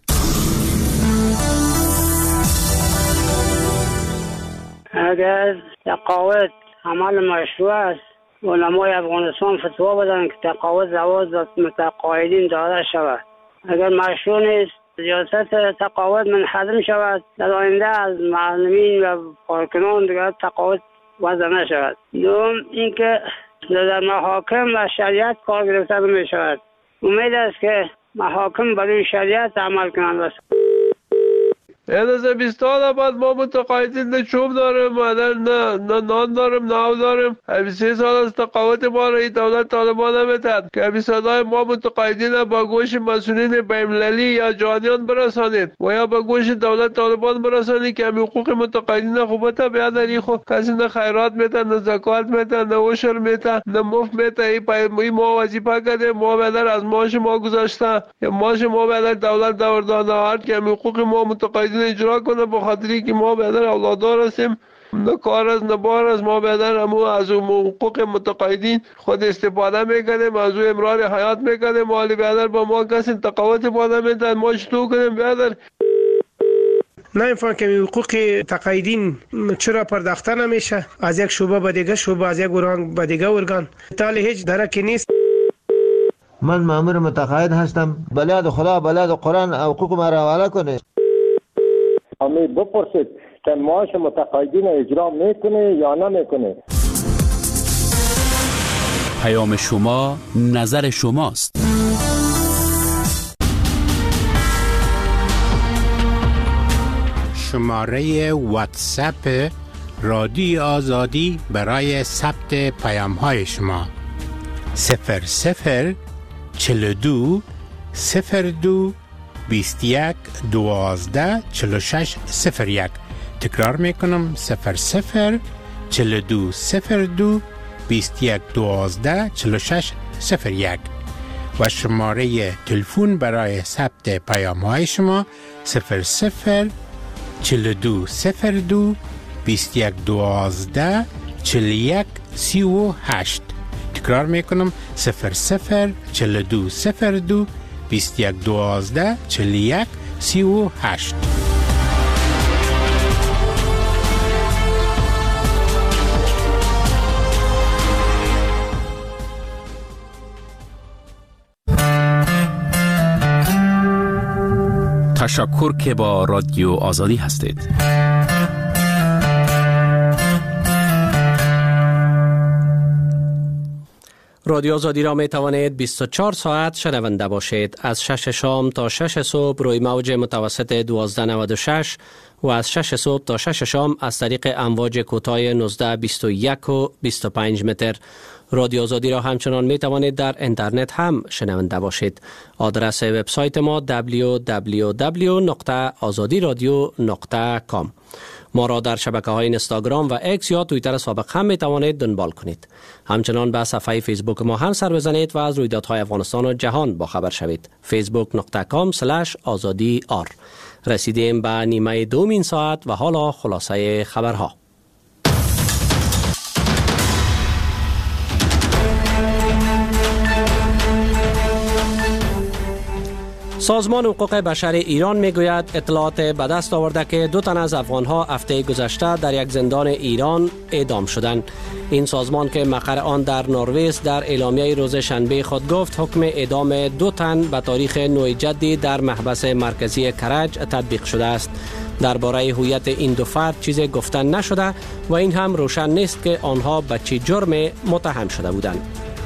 اگر تقاعد عمل مشروع است، علمای افغانستان فتوا بدن که تقاعد زواج متقاعدین داده شود. اگر مشروع نیست، سیاست تقاعد منحدم شود، در آینده از معلمین و کارکنان دیگر تقاعد وضع نشود. دوم اینکه در محاکم و شریعت کار گرفته می شود. امید است که محاکم برای شریعت عمل کنند. از 20 سال بعد ما متقاعدین نه چوب داریم، نه نان داریم، نه آب داریم. 23 سال از تقاعد ما را دولت طالبان نمیتد که صدای ما متقاعدین با گوش مسئولین بین‌المللی یا جهانیان برسانید و یا با گوش دولت طالبان برسانید که حقوق متقاعدین خوبت بیادری خو کسی نه خیرات میتن، نه زکات میتن، نه عشر میتن، نه مفت میتن. این ما وظیفه کرده، ما بدر از معاش ما گذاشته یا معاش ما بدر دولت داده هر که حقوق ما متقاعدین اجرا کنه، به خاطری که ما بدر اولادار هستیم، نه کار از نه بار از ما بدر همو از حقوق متقاعدین خود استفاده میکنیم، از او امرار حیات میکنیم. مالی بدر با ما کسی تقاوت باده میدن، ما چطور کنیم بدر؟ نمیفهم که حقوق تقاعدین چرا پرداخته نمیشه از یک شعبه به دیگه شعبه، از یک ارگان به دیگه ارگان، تالی هیچ درکی نیست. من مأمور متقاعد هستم، بلاد خدا بلاد قرآن حقوق ما را حواله کنه. امید بپرسید که معاش متقاعدین اجرا میکنه یا نمیکنه. پیام شما نظر شماست. شماره واتساپ رادیو آزادی برای ثبت پیام‌های شما 0042 02 21 12 46 01. تکرار میکنم 0042 02 21 12 46 01 و شماره تلفن برای ثبت پیام‌های شما 0042 02 21 12 41 38. تکرار میکنم 0042 02 21 12 41 38. تشکر که با رادیو آزادی هستید. رادیو آزادی را می توانید 24 ساعت شنونده باشید. از 6 شام تا 6 صبح روی موج متوسط 1296 و از 6 صبح تا 6 شام از طریق امواج کوتاه 19، 21 و 25 متر. رادیو آزادی را همچنان می توانید در اینترنت هم شنونده باشید. آدرس وبسایت ما www.azadiradio.com. ما را در شبکه‌های اینستاگرام و اکس یا توییتر سابق هم می توانید دنبال کنید. همچنان به صفحه فیسبوک ما هم سر بزنید و از رویدادهای افغانستان و جهان باخبر شوید. facebook.com/azadi.r. رسیدیم به نیمه دومین ساعت و حالا خلاصه خبرها. سازمان حقوق بشر ایران میگوید اطلاعات به دست آورده که 2 تن از افغانها هفته گذشته در یک زندان ایران اعدام شدند. این سازمان که مقر آن در نروژ در اعلامیه روز شنبه خود گفت حکم اعدام 2 تن به تاریخ 9 جدی در محبس مرکزی کرج تطبیق شده است. درباره هویت این 2 فرد چیزی گفته نشده و این هم روشن نیست که آنها به چه جرم متهم شده بودند.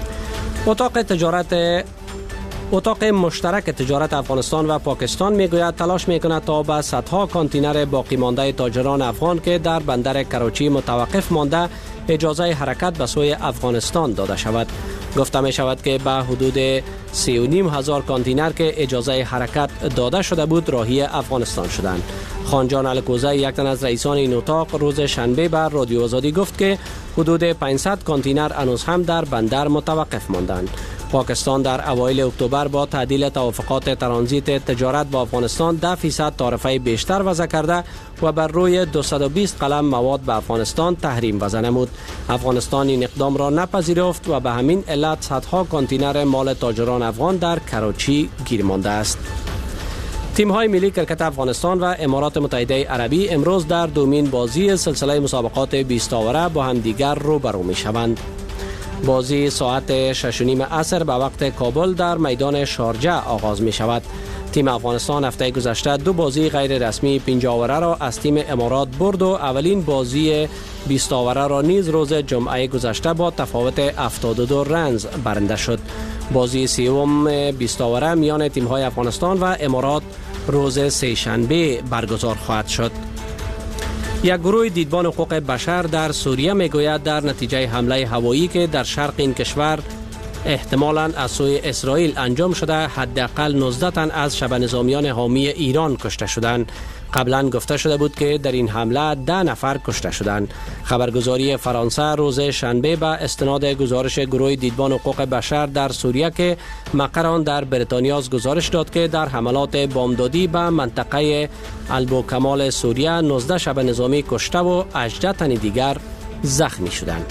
اتاق مشترک تجارت افغانستان و پاکستان میگوید تلاش میکند تا به صدها کانتینر باقی مانده تاجران افغان که در بندر کراچی متوقف مانده اجازه حرکت به سوی افغانستان داده شود. گفته می شود که به حدود 3,500 کانتینر که اجازه حرکت داده شده بود راهی افغانستان شدند. خانجان الکوزه، یک تن از رئیسان این اتاق، روز شنبه بر رادیو آزادی گفت که حدود 500 کانتینر هنوز هم در بندر متوقف ماندند. پاکستان در اوایل اکتبر با تعدیل توافقات ترانزیت تجارت با افغانستان 10% تعرفه بیشتر وضع کرده و بر روی 220 قلم مواد به افغانستان تحریم وضع نمود. افغانستان این اقدام را نپذیرفت و به همین علت صدها کانتینر مال تاجران افغان در کراچی گیر مانده است. تیم‌های ملی کرکت افغانستان و امارات متحده عربی امروز در دومین بازی سلسله مسابقات 20 آوره با همدیگر روبرو می‌شوند. بازی ساعت 6:30 عصر به وقت کابل در میدان شارجه آغاز می شود. تیم افغانستان هفته گذشته 2 بازی غیر رسمی 50 آوره را از تیم امارات برد و اولین بازی 20 آوره را نیز روز جمعه گذشته با تفاوت 72 رنز برنده شد. بازی سوم 20 آوره میان تیم‌های افغانستان و امارات روز سه‌شنبه برگزار خواهد شد. یک گروه دیدبان حقوق بشر در سوریه میگوید در نتیجه حمله هوایی که در شرق این کشور احتمالاً از سوی اسرائیل انجام شده حداقل 19 تن از شبه نظامیان حامی ایران کشته شدند. قبلا گفته شده بود که در این حمله 10 نفر کشته شدند. خبرگزاری فرانسه روز شنبه به استناد گزارش گروه دیدبان حقوق بشر در سوریه که مقر آن در بریتانیا گزارش داد که در حملات بامدادی به منطقه البوکمال سوریه 19 شبه نظامی کشته و 18 تن دیگر زخمی شدند.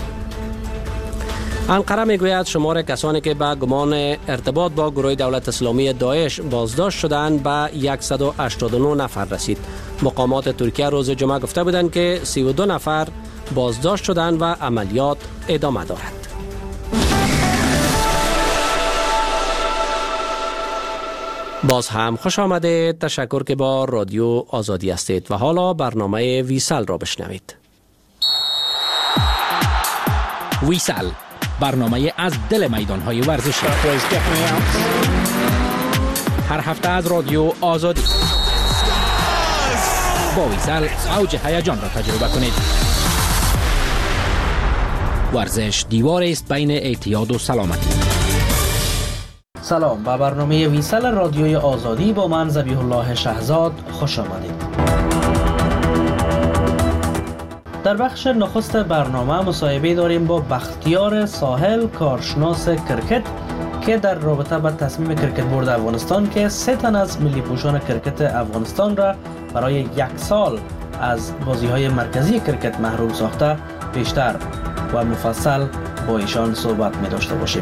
انقره میگوید شمار کسانی که به گمان ارتباط با گروه دولت اسلامی داعش بازداشت شدند به 189 نفر رسید. مقامات ترکیه روز جمعه گفته بودند که 32 نفر بازداشت شدند و عملیات ادامه دارد. باز هم خوش آمده. تشکر که با رادیو آزادی هستید و حالا برنامه ویسل را بشنوید. ویسل، برنامه از دل میدان‌های ورزشی. هر هفته از رادیو آزادی با ویسل اوج هیجان را تجربه کنید. ورزش دیوار است بین اعتیاد و سلامتی. سلام، به برنامه ویسل رادیوی آزادی با من ذبیح الله شهزاد خوش آمدید. در بخش نخست برنامه مصاحبه داریم با بختیار ساحل، کارشناس کرکت، که در رابطه با تصمیم کرکت بورد افغانستان که 3 تن از ملی پوشان کرکت افغانستان را برای 1 سال از بازی‌های مرکزی کرکت محروم ساخته بیشتر و مفصل با ایشان صحبت می داشته باشیم.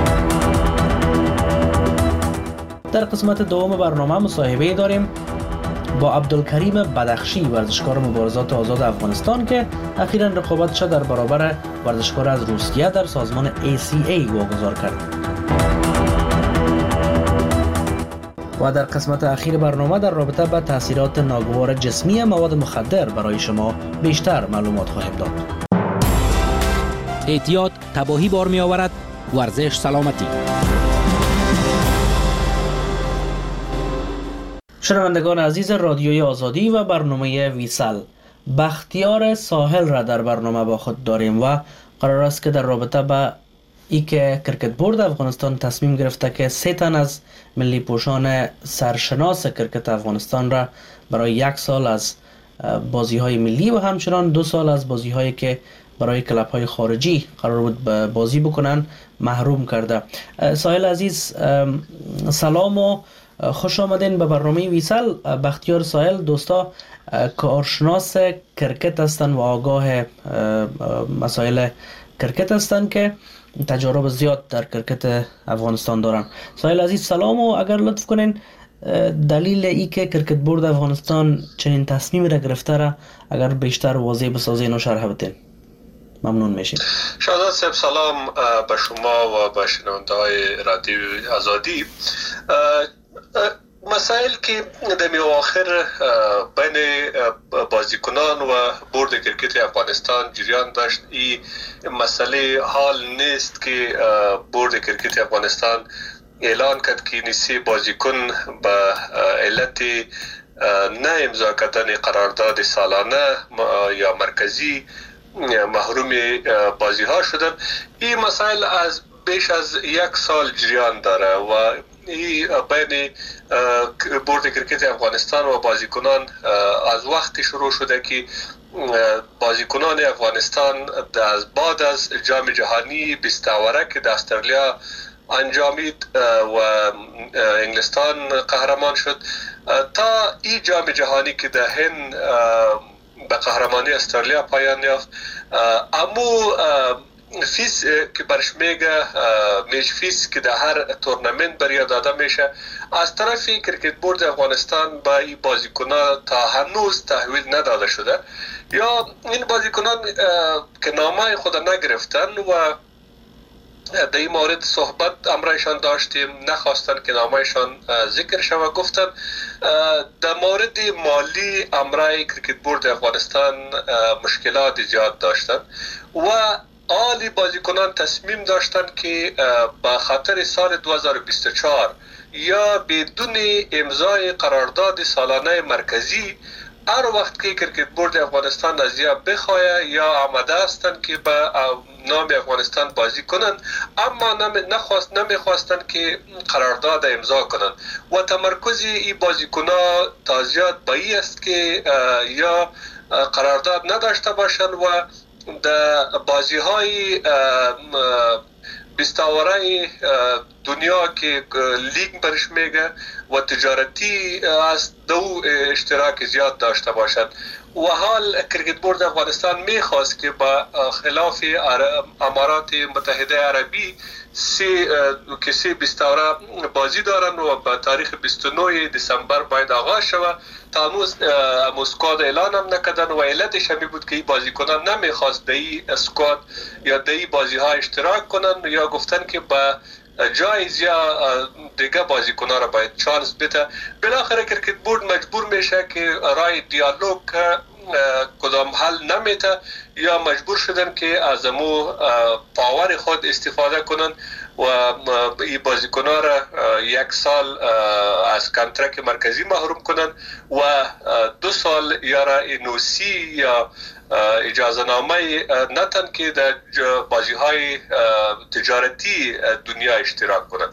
در قسمت دوم برنامه مصاحبه داریم با عبدالکریم بدخشی، ورزشکار مبارزات آزاد افغانستان که اخیراً رقابتش در برابر ورزشکار از روسیه در سازمان ACA واگذار کرد. و در قسمت اخیر برنامه در رابطه با تاثیرات ناگوار جسمی مواد مخدر برای شما بیشتر معلومات خواهیم داد. اعتیاد تباهی بار می آورد ورزش سلامتی. شنوندگان عزیز رادیوی آزادی و برنامه ویسل، بختیار ساحل را در برنامه با خود داریم و قرار است که در رابطه با ای که کرکت بورد افغانستان تصمیم گرفته که 3 تن از ملی پوشان سرشناس کرکت افغانستان را برای 1 سال از بازی های ملی و همچنان 2 سال از بازی هایی که برای کلاب های خارجی قرار بود بازی بکنن محروم کرده. ساحل عزیز سلام و خوش آمدین به برنامه ویسل. بختیار ساحل دوستا کارشناس کرکت هستند و آگاه مسائل کرکت هستند که تجارب زیاد در کرکت افغانستان دارن. ساحل عزیز سلام و اگر لطف کنین دلیل ای که کرکت بورد افغانستان چنین تصمیمی را گرفته را اگر بیشتر واضح بسازین و شرح بدین ممنون میشیم. شادان صاحب سلام به شما و به شنونده های رادیو آزادی. مسائل که در اواخر بین بازیکنان و بورد کرکت افغانستان جریان داشت، این مسئله حال نیست که بورد کرکت افغانستان اعلان کرد که نیسی بازیکن به علت نه امضا کردن قرارداد سالانه یا مرکزی محروم بازی ها شدن. این مسائل از بیش از 1 سال جریان داره و این بین بورد کرکت افغانستان و بازیکنان از وقتی شروع شده که بازیکنان افغانستان از بعد از جام جهانی 20 اوره که در استرالیا انجامید و انگلستان قهرمان شد تا این جام جهانی که در هند به قهرمانی استرالیا پایان یافت، امو فیس که برش میگه میچ فیس که در هر تورنمنت برای داده میشه از طرف کرکت بورد افغانستان با این بازیکنان تا هنوز تحویل نداده شده، یا این بازیکنان که نامه خود نگرفتن و در این مورد صحبت امرایشان داشتیم، نخواستن که نامهشان ذکر شود. گفتن در مورد مالی امرای کرکت بورد افغانستان مشکلات زیاد داشتن و آلی بازیکنان تصمیم داشتن که با خاطر سال 2024 یا بدون امضای قرارداد سالانه مرکزی هر وقت که کرکت بورد افغانستان از یا بخواه یا آمده هستند که به نام افغانستان بازی کنند، اما نمیخواستن که قرارداد امضا کنند و تمرکز این بازیکنان تا زیاد به این است که یا قرارداد نداشته باشند و در بازی های 20 اوره دنیا که لیگ برش میگه و تجارتی از 2 اشتراک زیاد داشته باشند و حال کرکت بورد افغانستان میخواست که با خلاف امارات متحده عربی 20 اوره بازی دارن و با تاریخ 29 دسامبر باید آغاز شود، تا هنوز اسکواد اعلان هم نکردن و علتش همی بود که این بازیکنان نمیخواست در این اسکواد یا در این بازی ها اشتراک کنن یا گفتن که با جایز یا دیگه بازیکنان را باید چانس بده. بالاخره کرکت بورد مجبور میشه که رای دیالوگ کدام حل نمیده یا مجبور شدن که از امو پاور خود استفاده کنن و این بازیکنان را 1 سال از کانترکت مرکزی محروم کنن و 2 سال یا را نوسی یا اجازه نامه نتن که در بازی های تجارتی دنیا اشتراک کنند.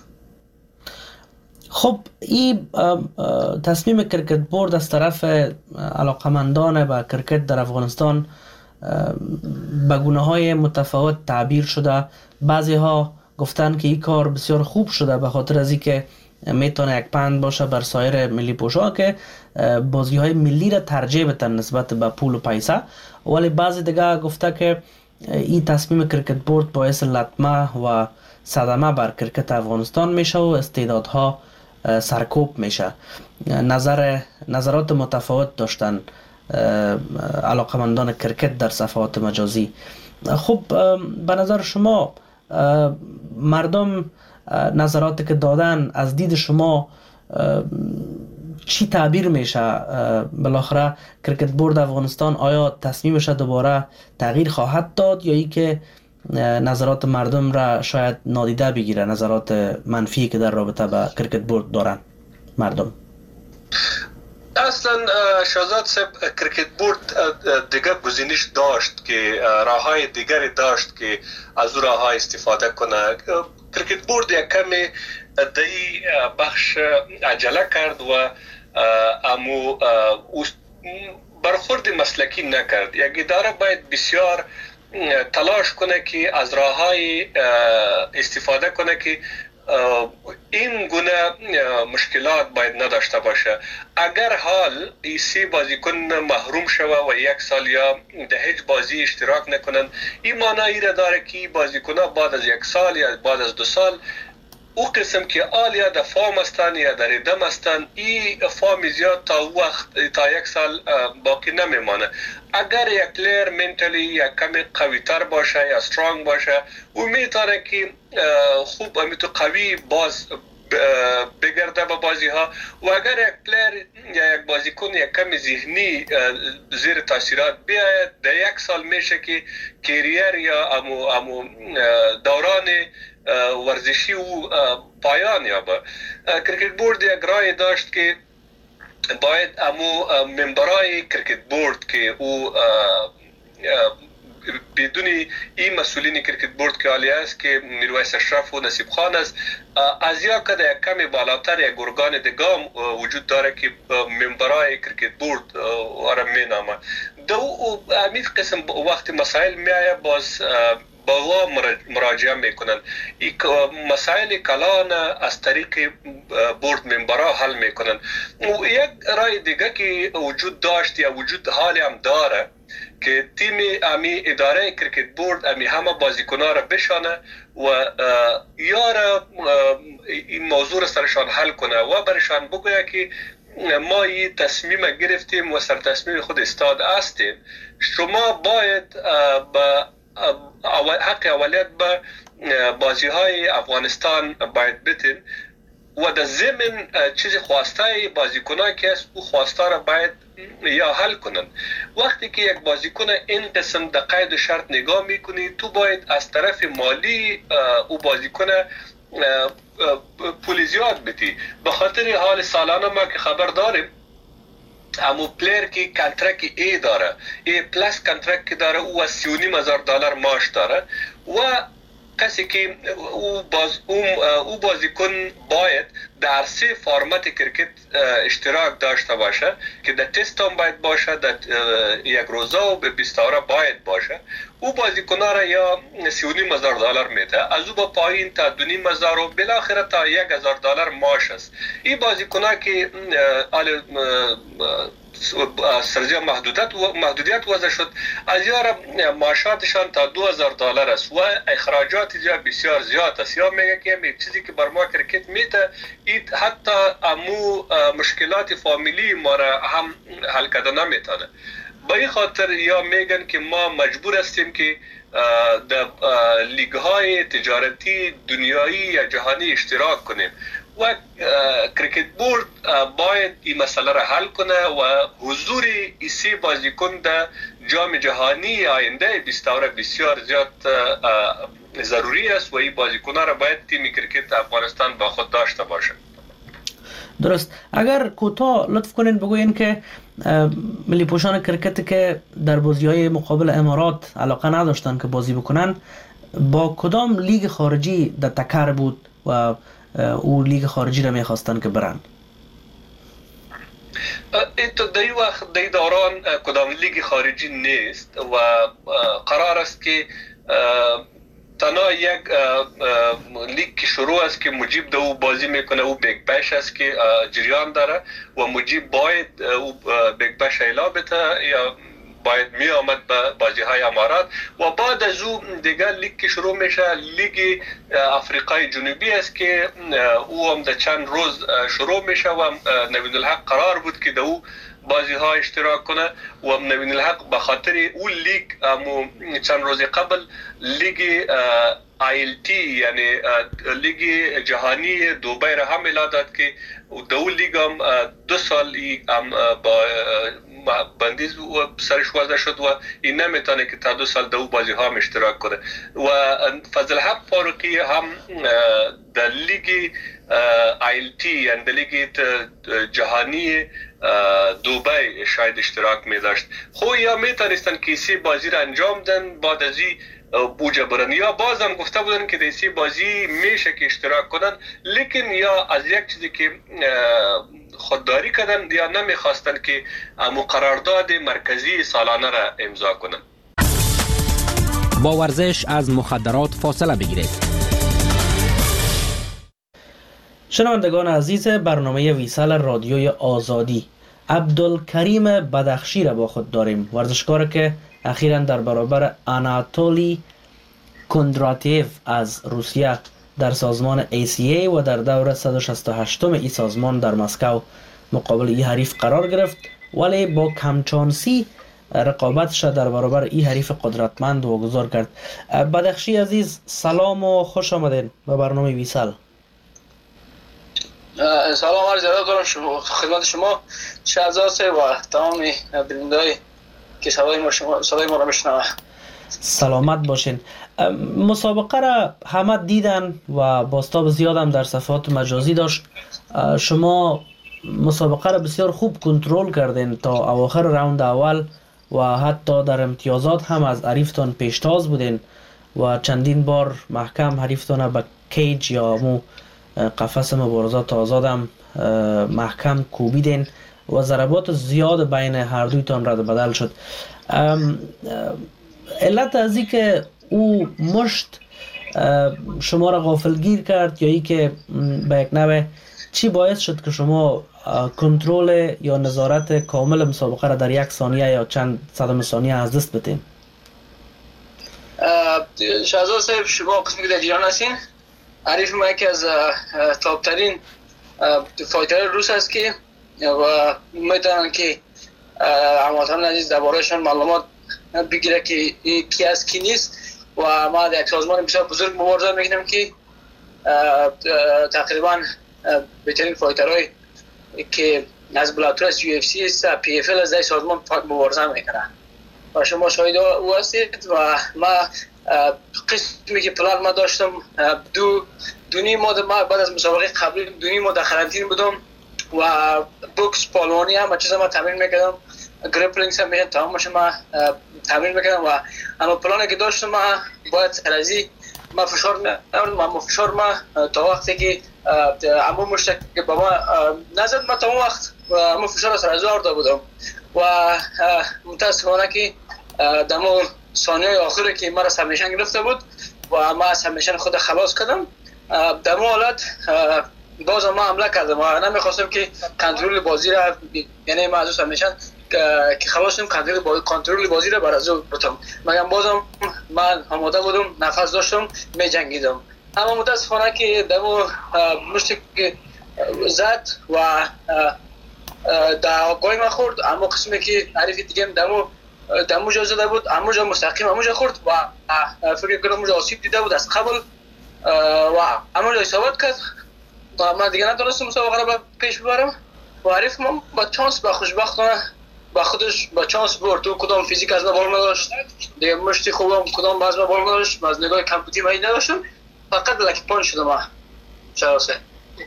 خب این تصمیم کرکت بورد از طرف علاقمندان به کرکت در افغانستان به گونه‌های متفاوت تعبیر شده. بعضی ها گفتن که این کار بسیار خوب شده به خاطر از اینکه میتونه یک پند باشه بر سایر ملی پوشا که بازی های ملی را ترجیح بدن نسبت به پول و پیسه، ولی بعضی دیگه گفته که این تصمیم کرکت بورد باعث لطمه و صدمه بر کرکت افغانستان میشه و استعدادها سرکوب میشه. نظرات متفاوت داشتن علاقمندان کرکت در صفحات مجازی. خب به نظر شما مردم نظراتی که دادن از دید شما چی تعبیر میشه؟ بالاخره کرکت بورد افغانستان آیا تصمیمش دوباره تغییر خواهد داد یا ای که نظرات مردم را شاید نادیده بگیره، نظرات منفی که در رابطه با کرکت بورد دارن مردم؟ اصلا شاهزاد صاحب کرکت بورد دیگه گزینش داشت که راههای دیگری داشت که از اون راهها استفاده کنه. کرکت بورد یک کمی دی بخش عجله کرد و امو برخورد مسلکی نکرد. یک اداره باید بسیار تلاش کنه که از راههای استفاده کنه که این گونه مشکلات باید نداشته باشه. اگر حال ایسی بازیکن محروم شوه و یک سال یا ده هیچ بازی اشتراک نکنن، این معنی را داره که بازیکن‌ها بعد از یک سال یا بعد از 2 سال او قسم که آل یا در فارم هستن یا در ادم هستن، این فارم زیاد تا 1 سال باقی نمیمانه. اگر یک پلیر منتلی یا کمی قوی تر باشه یا سترانگ باشه، او میتونه که خوب امیتو قوی باز بگرده با بازی ها. و اگر یک پلیر یا یک بازیکن یک کمی ذهنی زیر تاثیرات بیاید، در 1 سال میشه که کریر یا امو دوران ورزشی و پایان یابه. کرکت بورد یک رای داشت که باید امو ممبرای کرکت بورد که او بدون این مسئولین کرکت بورد که عالی است که میرویس اشرف و نصیب خان است، از یا کده یک کمی بالاتر یک ارگان دیگه وجود داره که ممبرای کرکت بورد آره می نامه. دو امید قسم وقتی مسائل می آید باز با او مراجعه میکنن. مسائل کلان از طریق بورد ممبرها حل میکنن. و یک رای دیگه که وجود داشت یا وجود حالی هم داره که تیم امی اداره کرکت بورد امی همه بازیکن‌ها را بشانه و یارا این موضوع را سرشان حل کنه و برشان بگویه که ما این تصمیم گرفتیم و سر تصمیم خود استاد هستیم، شما باید با حق اولیت به بازی های افغانستان باید بتین و در ضمن چیز خواسته بازیکنان که است او خواسته را باید یا حل کنن. وقتی که یک بازیکن این قسم در قید و شرط نگاه میکنی، تو باید از طرف مالی او بازیکن پول زیاد بدی. به خاطر حال سالانه ما که خبر داریم امو پلیر که کانترکت ای داره، ای پلاس کانترکت که داره، او از $30,000 معاش داره و کسی که او بازیکن باید در 3 فرمت کرکت اشتراک داشته باشه که در تست هم باید باشه، در 1 روزه و به 20 اوره باید باشه. او بازیکن‌ها را یا $30,000 میده، از او با پایین تا $2,500 و بالاخره تا $1,000 معاش است. این بازیکن‌ها که سرزی محدودیت وضع شد، از یار معاشاتشان تا $2,000 است و اخراجات اینجا بسیار زیاد است. یا میگه که یک چیزی که بر ما کرکت میته، حتی امو مشکلات فامیلی ما را هم حل کرده نمیتونه. به این خاطر یا میگن که ما مجبور هستیم که در لیگ های تجارتی دنیایی یا جهانی اشتراک کنیم و کرکت بورد باید این مسئله را حل کنه و حضور ایسی بازیکن در جام جهانی آینده 20 اوره بسیار زیاد ضروری است و این بازیکن را باید تیم کرکت افغانستان با خود داشته باشه. درست. اگر کوتاه لطف کنین بگوین که ملی پوشان کرکت که در بازی‌های مقابل امارات علاقه نداشتن که بازی بکنن، با کدام لیگ خارجی در تکر بود و او لیگ خارجی را میخواستن که برن؟ در وقت در دوران کدام لیگ خارجی نیست و قرار است که تنها یک لیگ که شروع است که مجیب در او بازی میکنه، او بیگ بش است که جریان داره و مجیب باید او بیگ بش ایلا بده یا باید می آمد به بازی های امارات و بعد از او دیگر لیگ که شروع میشه لیگ افریقای جنوبی است که او هم در چند روز شروع میشه و نوین الحق قرار بود که در او بازی ها اشتراک کنه و نوین الحق به خاطر اون لیگ چند روز قبل لیگ ILT یعنی لیگ جهانی دوبای را هم اعلام داد که دو لیگ هم 2 سال با بندیز سرش وضع شد و این نمیتونه که تا 2 سال دو بازی ها هم اشتراک کنه. و فضل حق فاروقی هم در لیگ ILT یعنی در لیگ جهانی دوبای شاید اشتراک می داشت. خو یا میتونستن که سی بازی را انجام دن، بعد از این بوجه برن، یا باز هم گفته بودن که دیسی بازی میشه که اشتراک کنن، لیکن یا از یک چیزی که خودداری کردن یا نمیخواستن که قرارداد مرکزی سالانه را امضا کنن. با ورزش از مخدرات فاصله بگیرید. شنوندگان عزیز برنامه ویسال رادیوی آزادی، عبدالکریم بدخشی را با خود داریم، ورزشکار که اخیراً در برابر آناتولی کندراتیف از روسیه در سازمان ACA و در دور 168م این سازمان در مسکو مقابل این حریف قرار گرفت، ولی با کمچانسی رقابتش در برابر این حریف قدرتمند واگذار کرد. بدخشی عزیز سلام و خوش آمدین به برنامه ویسال. سلام عرض ادب دارم خدمت شما شهزاد صاحب و تمام بیننده‌های که صدای ما را میشنوند. سلامت باشین. مسابقه را همه دیدن و بازتاب زیاد هم در صفحات مجازی داشت. شما مسابقه را بسیار خوب کنترل کردین تا اواخر راوند اول و حتی در امتیازات هم از حریفتان پیشتاز بودین و چندین بار محکم حریفتان به کیج یا مو قفس مبارزات آزاد هم محکم کوبیدین و ضربات زیاد بین هر دویتان رد بدل شد. علت از این که او مشت شما را غافلگیر کرد یا ای که به یک نوع چی باعث شد که شما کنترل یا نظارت کامل مسابقه را در 1 ثانیه یا چند صدم ثانیه از دست بدین؟ شهزاد صاحب شما قسمی که در ایران هستین، حریف ما یکی از تاپترین فایتر روس است که و میتونن که هموطنان عزیز دربارهشان معلومات بگیره که کی است کی نیست. و ما در یک سازمان بسیار بزرگ مبارزه میکنیم که تقریبا بهترین فایترهای که از بلاتور از UFC است PFL از در سازمان مبارزه میکنن و شما شاهد او هستید. و ما قسمی که پلان ما داشتم دو نیم ماه بعد از مسابقه قبلی 2 ماه در قرنطینه بودم و بوکس پالوانی هم چیزا ما تمرین میکردم، گریپلینگ هم میشن تمامش ما تمرین میکردم و اما پلانی که داشتم ما باید سرازی ما فشار ما تا وقتی که امو مشتک که با ما نزد ما تا اون وقت امو فشار سرازی آورده بودم و متاسفانه که دمو ثانیه آخری که مرا سبمیشن گرفته بود و ما سبمیشن خود خلاص کردم. در مو حالت باز ما حمله کردم و نمیخواستم که کنترل بازی را، یعنی ما از سبمیشن که خلاص کنم کنترل بازی را بر از او بودم، مگم بازم من آماده بودم، نفس داشتم، می جنگیدم. اما متاسفانه که دمو مشت زد و در آقای من خورد، اما قسمی که حریف دیگه دمو جا زده بود، امو جا مستقیم امو جا خورد و فکر کنم امو جا آسیب دیده بود از قبل و امو جا اصابت کرد و من دیگه نتونستم مسابقه را پیش ببرم و حریف من با چانس با خوشبختانه با خودش با چانس برد. تو کدام فیزیک از ما بال نداشت، دیگه مشتی خوبم کدام باز ما بال نداشت، از نگاه کمپیوتری من نداشتم، فقط لکی پانچ شدم ما شراسه.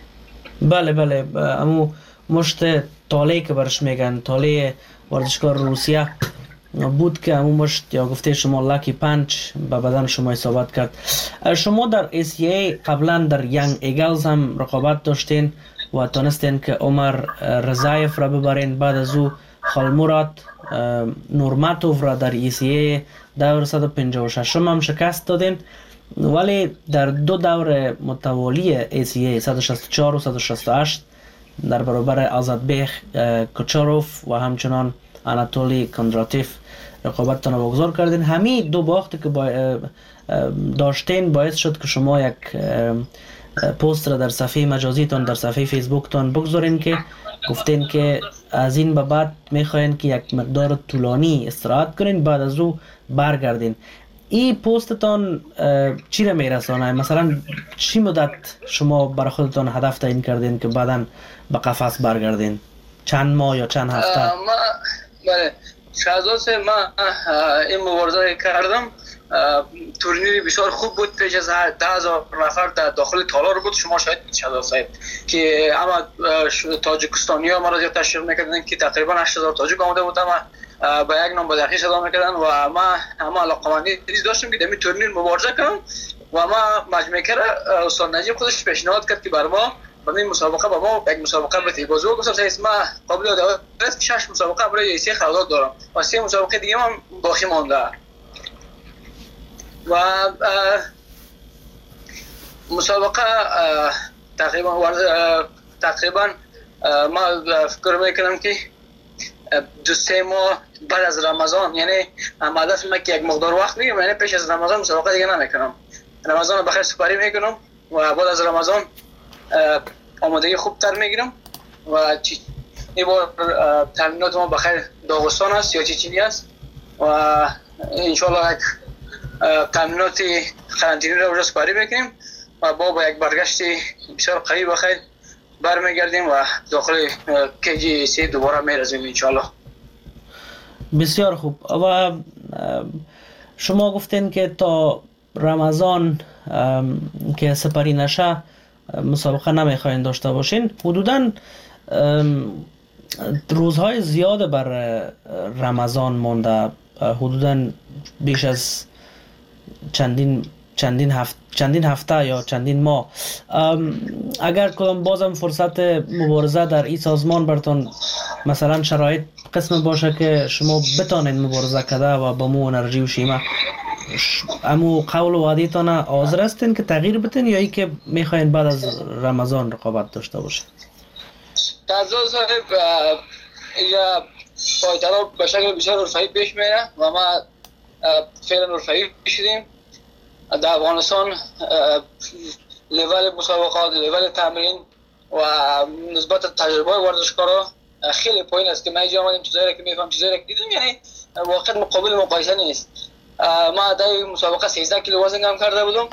بله امو مشت تاله که برش میگن، تاله ورزشکار روسیه بود که امو مشت یا گفته شما لکی پنچ به بدن شما اصابت کرد. شما در ACA قبلا در ینگ ایگلز هم رقابت داشتین و تونستین که عمر رضایف را ببرین، بعد از او خالمورات نورماتوف را در ACA دور 156 هم شکست دادین، ولی در 2 دور متوالی ACA 164 و 168 در برابر آزادبیخ کوچاروف و همچنان آناتولی کندراتیف رقابتتان را واگذار کردین. همین 2 باختی که داشتین باعث شد که شما یک پست را در صفحه مجازیتان در صفحه فیسبوکتان بگذارین که گفتین که از این به بعد میخواین که یک مقدار طولانی استراحت کنین، بعد از او برگردین. این پستتان چی را میرسانه؟ مثلا چی مدت شما برای خودتان هدف تعیین کردین که بعداً به قفس برگردین؟ چند ماه یا چند هفته؟ بله شهزاد صاحب من این مبارزه کردم تورنیری بسیار خوب بود. پیش از 10,000 نفر در داخل تالار بود. شما شاید بود شهزاد صاحب که اما تاجیکستانی ها ما را تشویق میکردن که تقریبا 8,000 تاجیک آمده بود اما با یک نام با دقیق صدا میکردن و ما علاقمندی داشتیم که در این تورنیر مبارزه کنم و ما مجموعه استاد نجیب خودش پیشنهاد کرد که بر ما با این مسابقه با ما یک مسابقه بده. بازو گفتم اسم قابل دعوت است که 6 مسابقه برای ایسی خرداد دارم و 3 مسابقه دیگه هم باقی مونده و مسابقه تقریبا ما فکر میکنم که 2-3 ماه بعد از رمضان، یعنی هدف ما که یک مقدار وقت میگیرم، یعنی پیش از رمضان مسابقه دیگه نمیکنم. رمضان بخیر سپاری میکنم و بعد از رمضان آمادگی خوب تر میگیرم و این بار تمرینات ما بخیر داغستان است یا چیچینی است و انشالله یک تمرینات قرنطینی را اونجا سپاری میکنیم و با یک برگشت بسیار قوی بخیر برمیگردیم و داخل KGC دوباره میرسیم انشالله. بسیار خوب. و شما گفتین که تا رمضان که سپری نشه مسابقه نمیخواین داشته باشین. حدوداً روزهای زیاد بر رمضان مونده، حدوداً بیش از چندین هفته یا چندین ماه. اگر کدام بازم فرصت مبارزه در این سازمان براتون مثلا شرایط قسم باشه که شما بتانین مبارزه کرده و با مو انرژی و شیمه، امو قول و وعدیتان حاضر هستین که تغییر بتین یا ای که میخواین بعد از رمضان رقابت داشته باشین؟ شهزاد صاحب یا فایترها به شکل بسیار رفاهی پیش میره و ما فعلا رفاهی شدیم. در افغانستان لیول مسابقات، لیول تمرین و نسبت تجربه ورزشکارا خیلی پایین است که من اینجا آمدیم چیزایی که میفهم چیزایی که دیدم، یعنی واقعا مقابل مقایسه نیست. ما در مسابقه 13 کیلو وزن کم کرده بودم،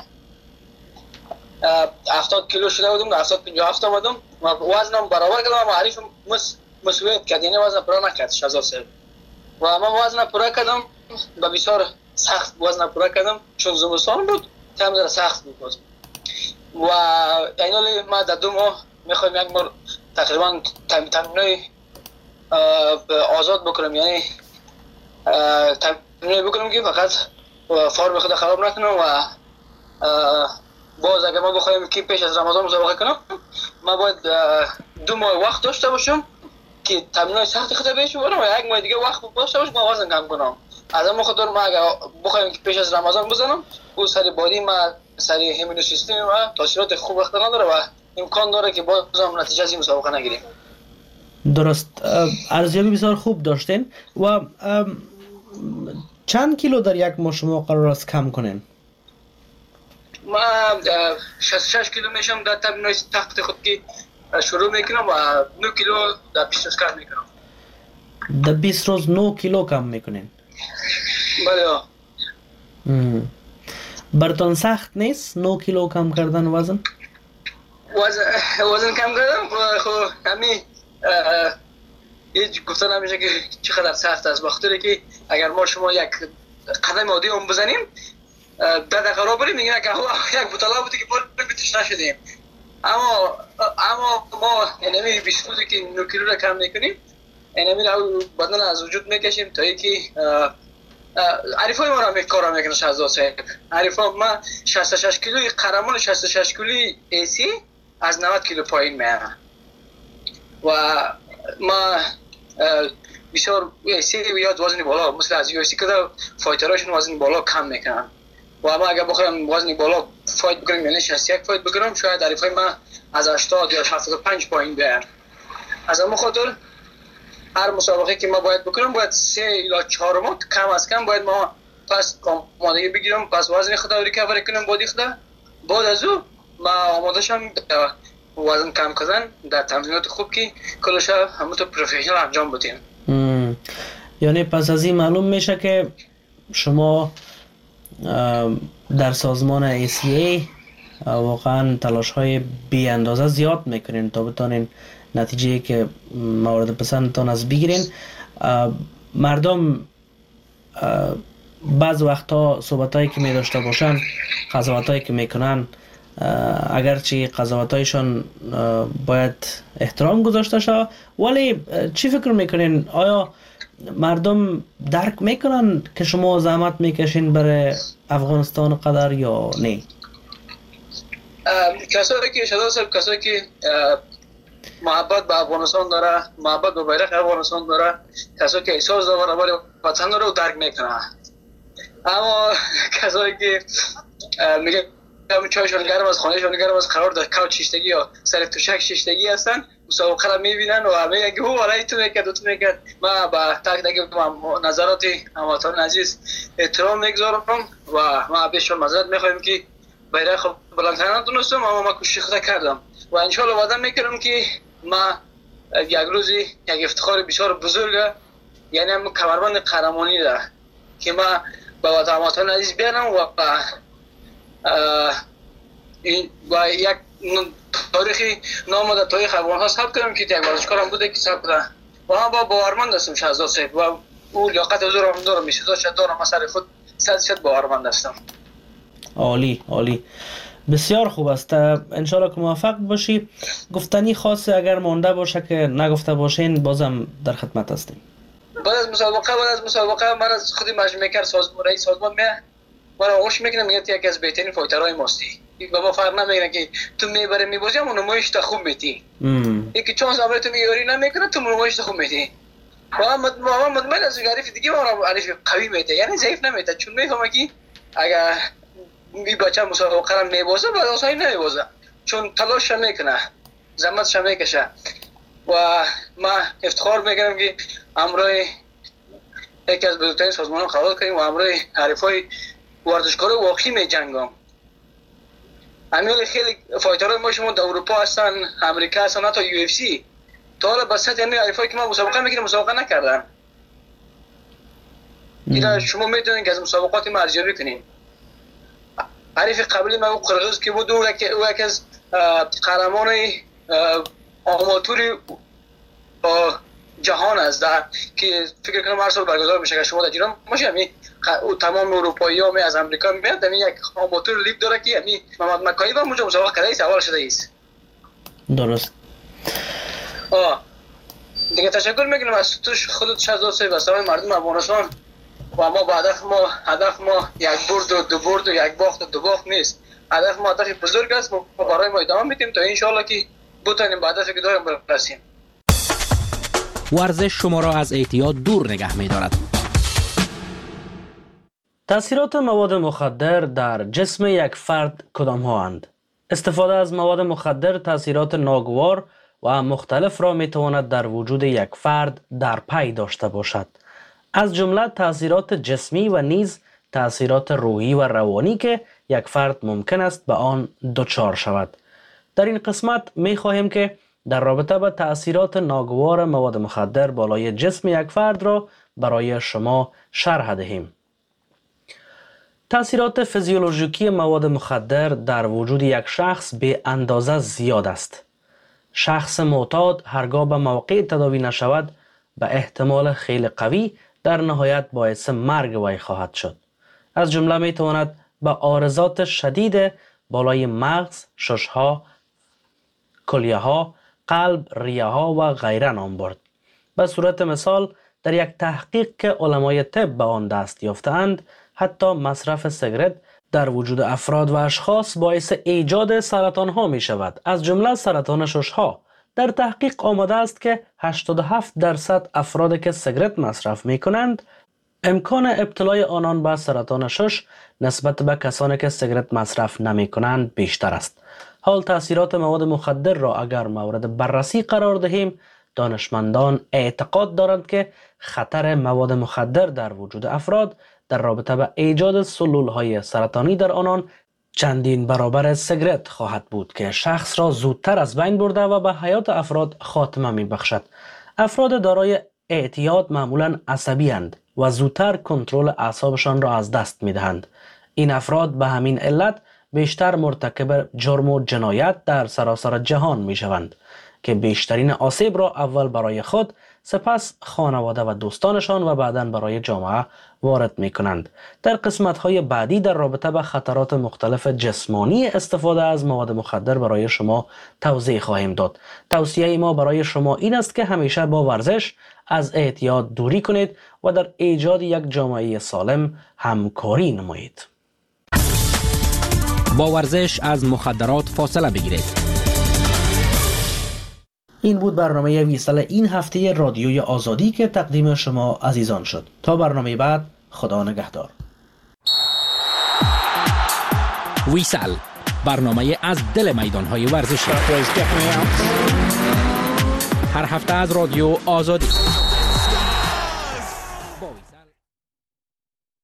70 کیلو شده بودم، 57 آمدم و وزنم برابر کردم و حریفم مساویت کرد، یعنی وزن پورا نکرد شهزاد صاحب و من وزن پورا کردم و بسیار سخت وزن پورا کردم چون زمستان بود کم سخت بود و این حالی ما در 2 ماه میخوایم یک بار تقریبا تمرینای آزاد بکنم، یعنی تمرینای بکنم که فقط فرم خود خراب نکنم و باز اگر ما بخوایم که پیش از رمضان مسابقه کنم ما باید 2 ماه وقت داشته باشم که تمرینای سخت خود بهش ببرم و 1 ماه دیگه وقت داشته باشم ما وزن کم کنم. از اون خاطر ما اگر بخوایم که پیش از رمضان بزنم اون سری بادی ما سری همین سیستم و تاثیرات خوب اختیار داره و امکان داره که بازم نتیجه از این مسابقه نگیریم. درست. ارزیابی بسیار خوب داشتین و چند کیلو در یک ماه شما قرار است کم کنین؟ ما 66 کیلو میشم در تمرینای سخت خود که شروع میکنم و 9 کیلو در 20 روز کم میکنم. در 20 روز 9 کیلو کم میکنین؟ بله. براتون سخت نیست 9 کیلو کم کردن وزن؟ وزن کم کردن خب همین هیچ گفتن نمیشه که چقدر سخت است، بخاطر که اگر ما شما یک قدم عادی هم بزنیم 10 دقیقه را بریم میگن که یک بوتلا بودی که بار تشنه شدیم، اما ما اینمی 20 روزی که 9 کیلو را کم میکنیم اینمی رو بدن از وجود میکشیم تا اینکه عریفای ما را کار میکنه شهزاد صاحب. عریفا ما 66 کیلوی قهرمان 66 کیلوی ایسی از 90 کیلو پایین میارم و ما بسیار ایسی بیاد وزن بالا مثل از UFC که فایتراشون وزن بالا کم میکنن و ما اگر بخوایم وزن بالا فایت بکنیم یعنی 61 فایت بکنم شاید عریفای ما از 80 یا 75 پایین بیار. از اون خاطر هر مسابقه که ما باید بکنم باید 3 الی 4 ماه کم از کم باید ما پس آمادگی بگیرم، پس وزن خود رو ریکاور کنم بادی خود، بعد از او ما آماده شم وزن کم کردن در تمرینات خوب که کلش همون پروفشنال انجام بدیم. یعنی پس از این معلوم میشه که شما در سازمان ACA واقعا تلاش های بی اندازه زیاد میکنین تا بتانین نتیجه که مورد پسندتان از بگیرین. مردم بعض وقتا صحبتایی که می داشته باشن، قضاوتایی که میکنن، اگرچه قضاوتایشان باید احترام گذاشته شود، ولی چی فکر میکنین؟ آیا مردم درک میکنن که شما زحمت میکشین برای افغانستان قدر یا نه؟ کسایی که شده صاحب، کسایی که محبت به افغانستان داره، محبت به بیرق افغانستان داره، کسایی که احساس داره برای وطن داره و درک میکنه. اما کسایی که میگه چایشون گرم از، خانهشون گرم از، قرار در کوچ شیشتگی یا سر توشک شیشتگی هستن، مسابقه را میبینن و همه اگه او والای تو میکرد و تو میکرد. من با تک تک نظرات هموطنان عزیز احترام میگذارم و ما بهشون معذرت میخوایم که بیرق خود بلندتر ندونستم، اما من کوشش خود کردم و انشالله وعده میکنم که ما یک روزی یک افتخار بسیار بزرگه، یعنی هم کمربند قهرمانی ده که ما با هموطنان عزیز بیارم و یک تاریخی نام در تاریخ افغانستان ثبت کنم که یک ورزشکارم بوده که ثبت کنه و من با باورمند هستم شهزاد صاحب و او لیاقت حضور هم دارم، میشه دارم، من سر خود 100% باورمند هستم. عالی عالی، بسیار خوب است. انشالله که موفق باشی. گفتنی خاصی اگر مانده باشه که نگفته باشین بازم در خدمت هستیم. بعد از مسابقه من از خودی مجموعه کار رئیس سازمان من آغوش میکنه، میگه یکی از بهترین فایترهای ماستی. به ما فرق نمیکنه که تو میبره میبازی اما نمایش تا خوب میتی. یکی چانس اول تو میاری نمیکنه تو نمایش تا خوب میتی. و من مطمئن از حریف دیگه ما حریف قوی میته، یعنی ضعیف نمیته، چون میفهمه که اگر این بچه مسابقه را میبازه بعد آسانی نمیبازه، چون تلاش میکنه، زحمتش میکشه. و ما افتخار میکنم که امروز یکی از بزرگترین سازمان‌ها قبول کنیم و امروز حریفای ورزشکار واقعی میجنگم. همین خیلی فایترهای ما شما در اروپا هستن، امریکا هستن، حتی یو اف سی تا حالا به سطح همین حریفایی که ما مسابقه میکنیم مسابقه نکردن. اینا شما میتونین که از مسابقات ما ارزیابی کنین. حریف قبلی ما قرغیز که بود، او یکی از قهرمان آماتوری جهان است که فکر کنم هر سال برگزار میشه که شما در ایران باشه. همین تمام اروپایی‌ها می از امریکا میاد، همین یک آماتور لیگ داره که همین محمد مکایی و اونجا مسابقه کرده است، اول شده است. درست. دیگه تشکر میکنم از تو خودت شهزاد صاحب و سلام مردم افغانستان. و ما با هدف ما یک برد و دو برد و یک باخت و دو باخت نیست. هدف ما هدف بزرگ است، ما برای ما ادامه میدیم تا ان شاءالله که بتونیم به هدفی که داریم برسیم. ورزش شما را از اعتیاد دور نگه می‌دارد. تأثیرات مواد مخدر در جسم یک فرد کدام ها اند؟ استفاده از مواد مخدر تأثیرات ناگوار و مختلف را میتواند در وجود یک فرد در پی داشته باشد. از جمله تأثیرات جسمی و نیز تأثیرات روحی و روانی که یک فرد ممکن است به آن دچار شود. در این قسمت می خواهیم که در رابطه با تأثیرات ناگوار مواد مخدر بالای جسم یک فرد را برای شما شرح دهیم. تأثیرات فیزیولوژیکی مواد مخدر در وجود یک شخص به اندازه زیاد است. شخص معتاد هرگاه به موقع تداوی نشود به احتمال خیلی قوی در نهایت باعث مرگ وی خواهد شد. از جمله می تواند به عارضات شدید بالای مغز، ششها، کلیه ها، قلب، ریه ها و غیره نام برد. به صورت مثال در یک تحقیق که علمای طب به آن دست یافتند، حتی مصرف سیگرت در وجود افراد و اشخاص باعث ایجاد سرطان ها می شود، از جمله سرطان ششها. در تحقیق آمده است که 87% افراد که سیگرت مصرف می کنند امکان ابتلای آنان به سرطان شش نسبت به کسانی که سیگرت مصرف نمی کنند بیشتر است. حال تأثیرات مواد مخدر را اگر مورد بررسی قرار دهیم، دانشمندان اعتقاد دارند که خطر مواد مخدر در وجود افراد در رابطه با ایجاد سلولهای سرطانی در آنان چندین برابر سیگرت خواهد بود که شخص را زودتر از بین برده و به حیات افراد خاتمه می بخشد. افراد دارای اعتیاد معمولاً عصبی اند و زودتر کنترل اعصابشان را از دست می دهند. این افراد به همین علت بیشتر مرتکب جرم و جنایت در سراسر جهان می شوند. که بیشترین آسیب را اول برای خود، سپس خانواده و دوستانشان و بعداً برای جامعه وارد می کنند. در قسمت‌های بعدی در رابطه با خطرات مختلف جسمانی استفاده از مواد مخدر برای شما توضیح خواهیم داد. توصیه ما برای شما این است که همیشه با ورزش از اعتیاد دوری کنید و در ایجاد یک جامعه سالم همکاری نمایید. با ورزش از مخدرات فاصله بگیرید. این بود برنامه ویسال این هفته رادیوی آزادی که تقدیم شما عزیزان شد. تا برنامه بعد، خدا نگهدار. ویسال، برنامه از دل میدان‌های ورزشی. هر هفته از رادیو آزادی.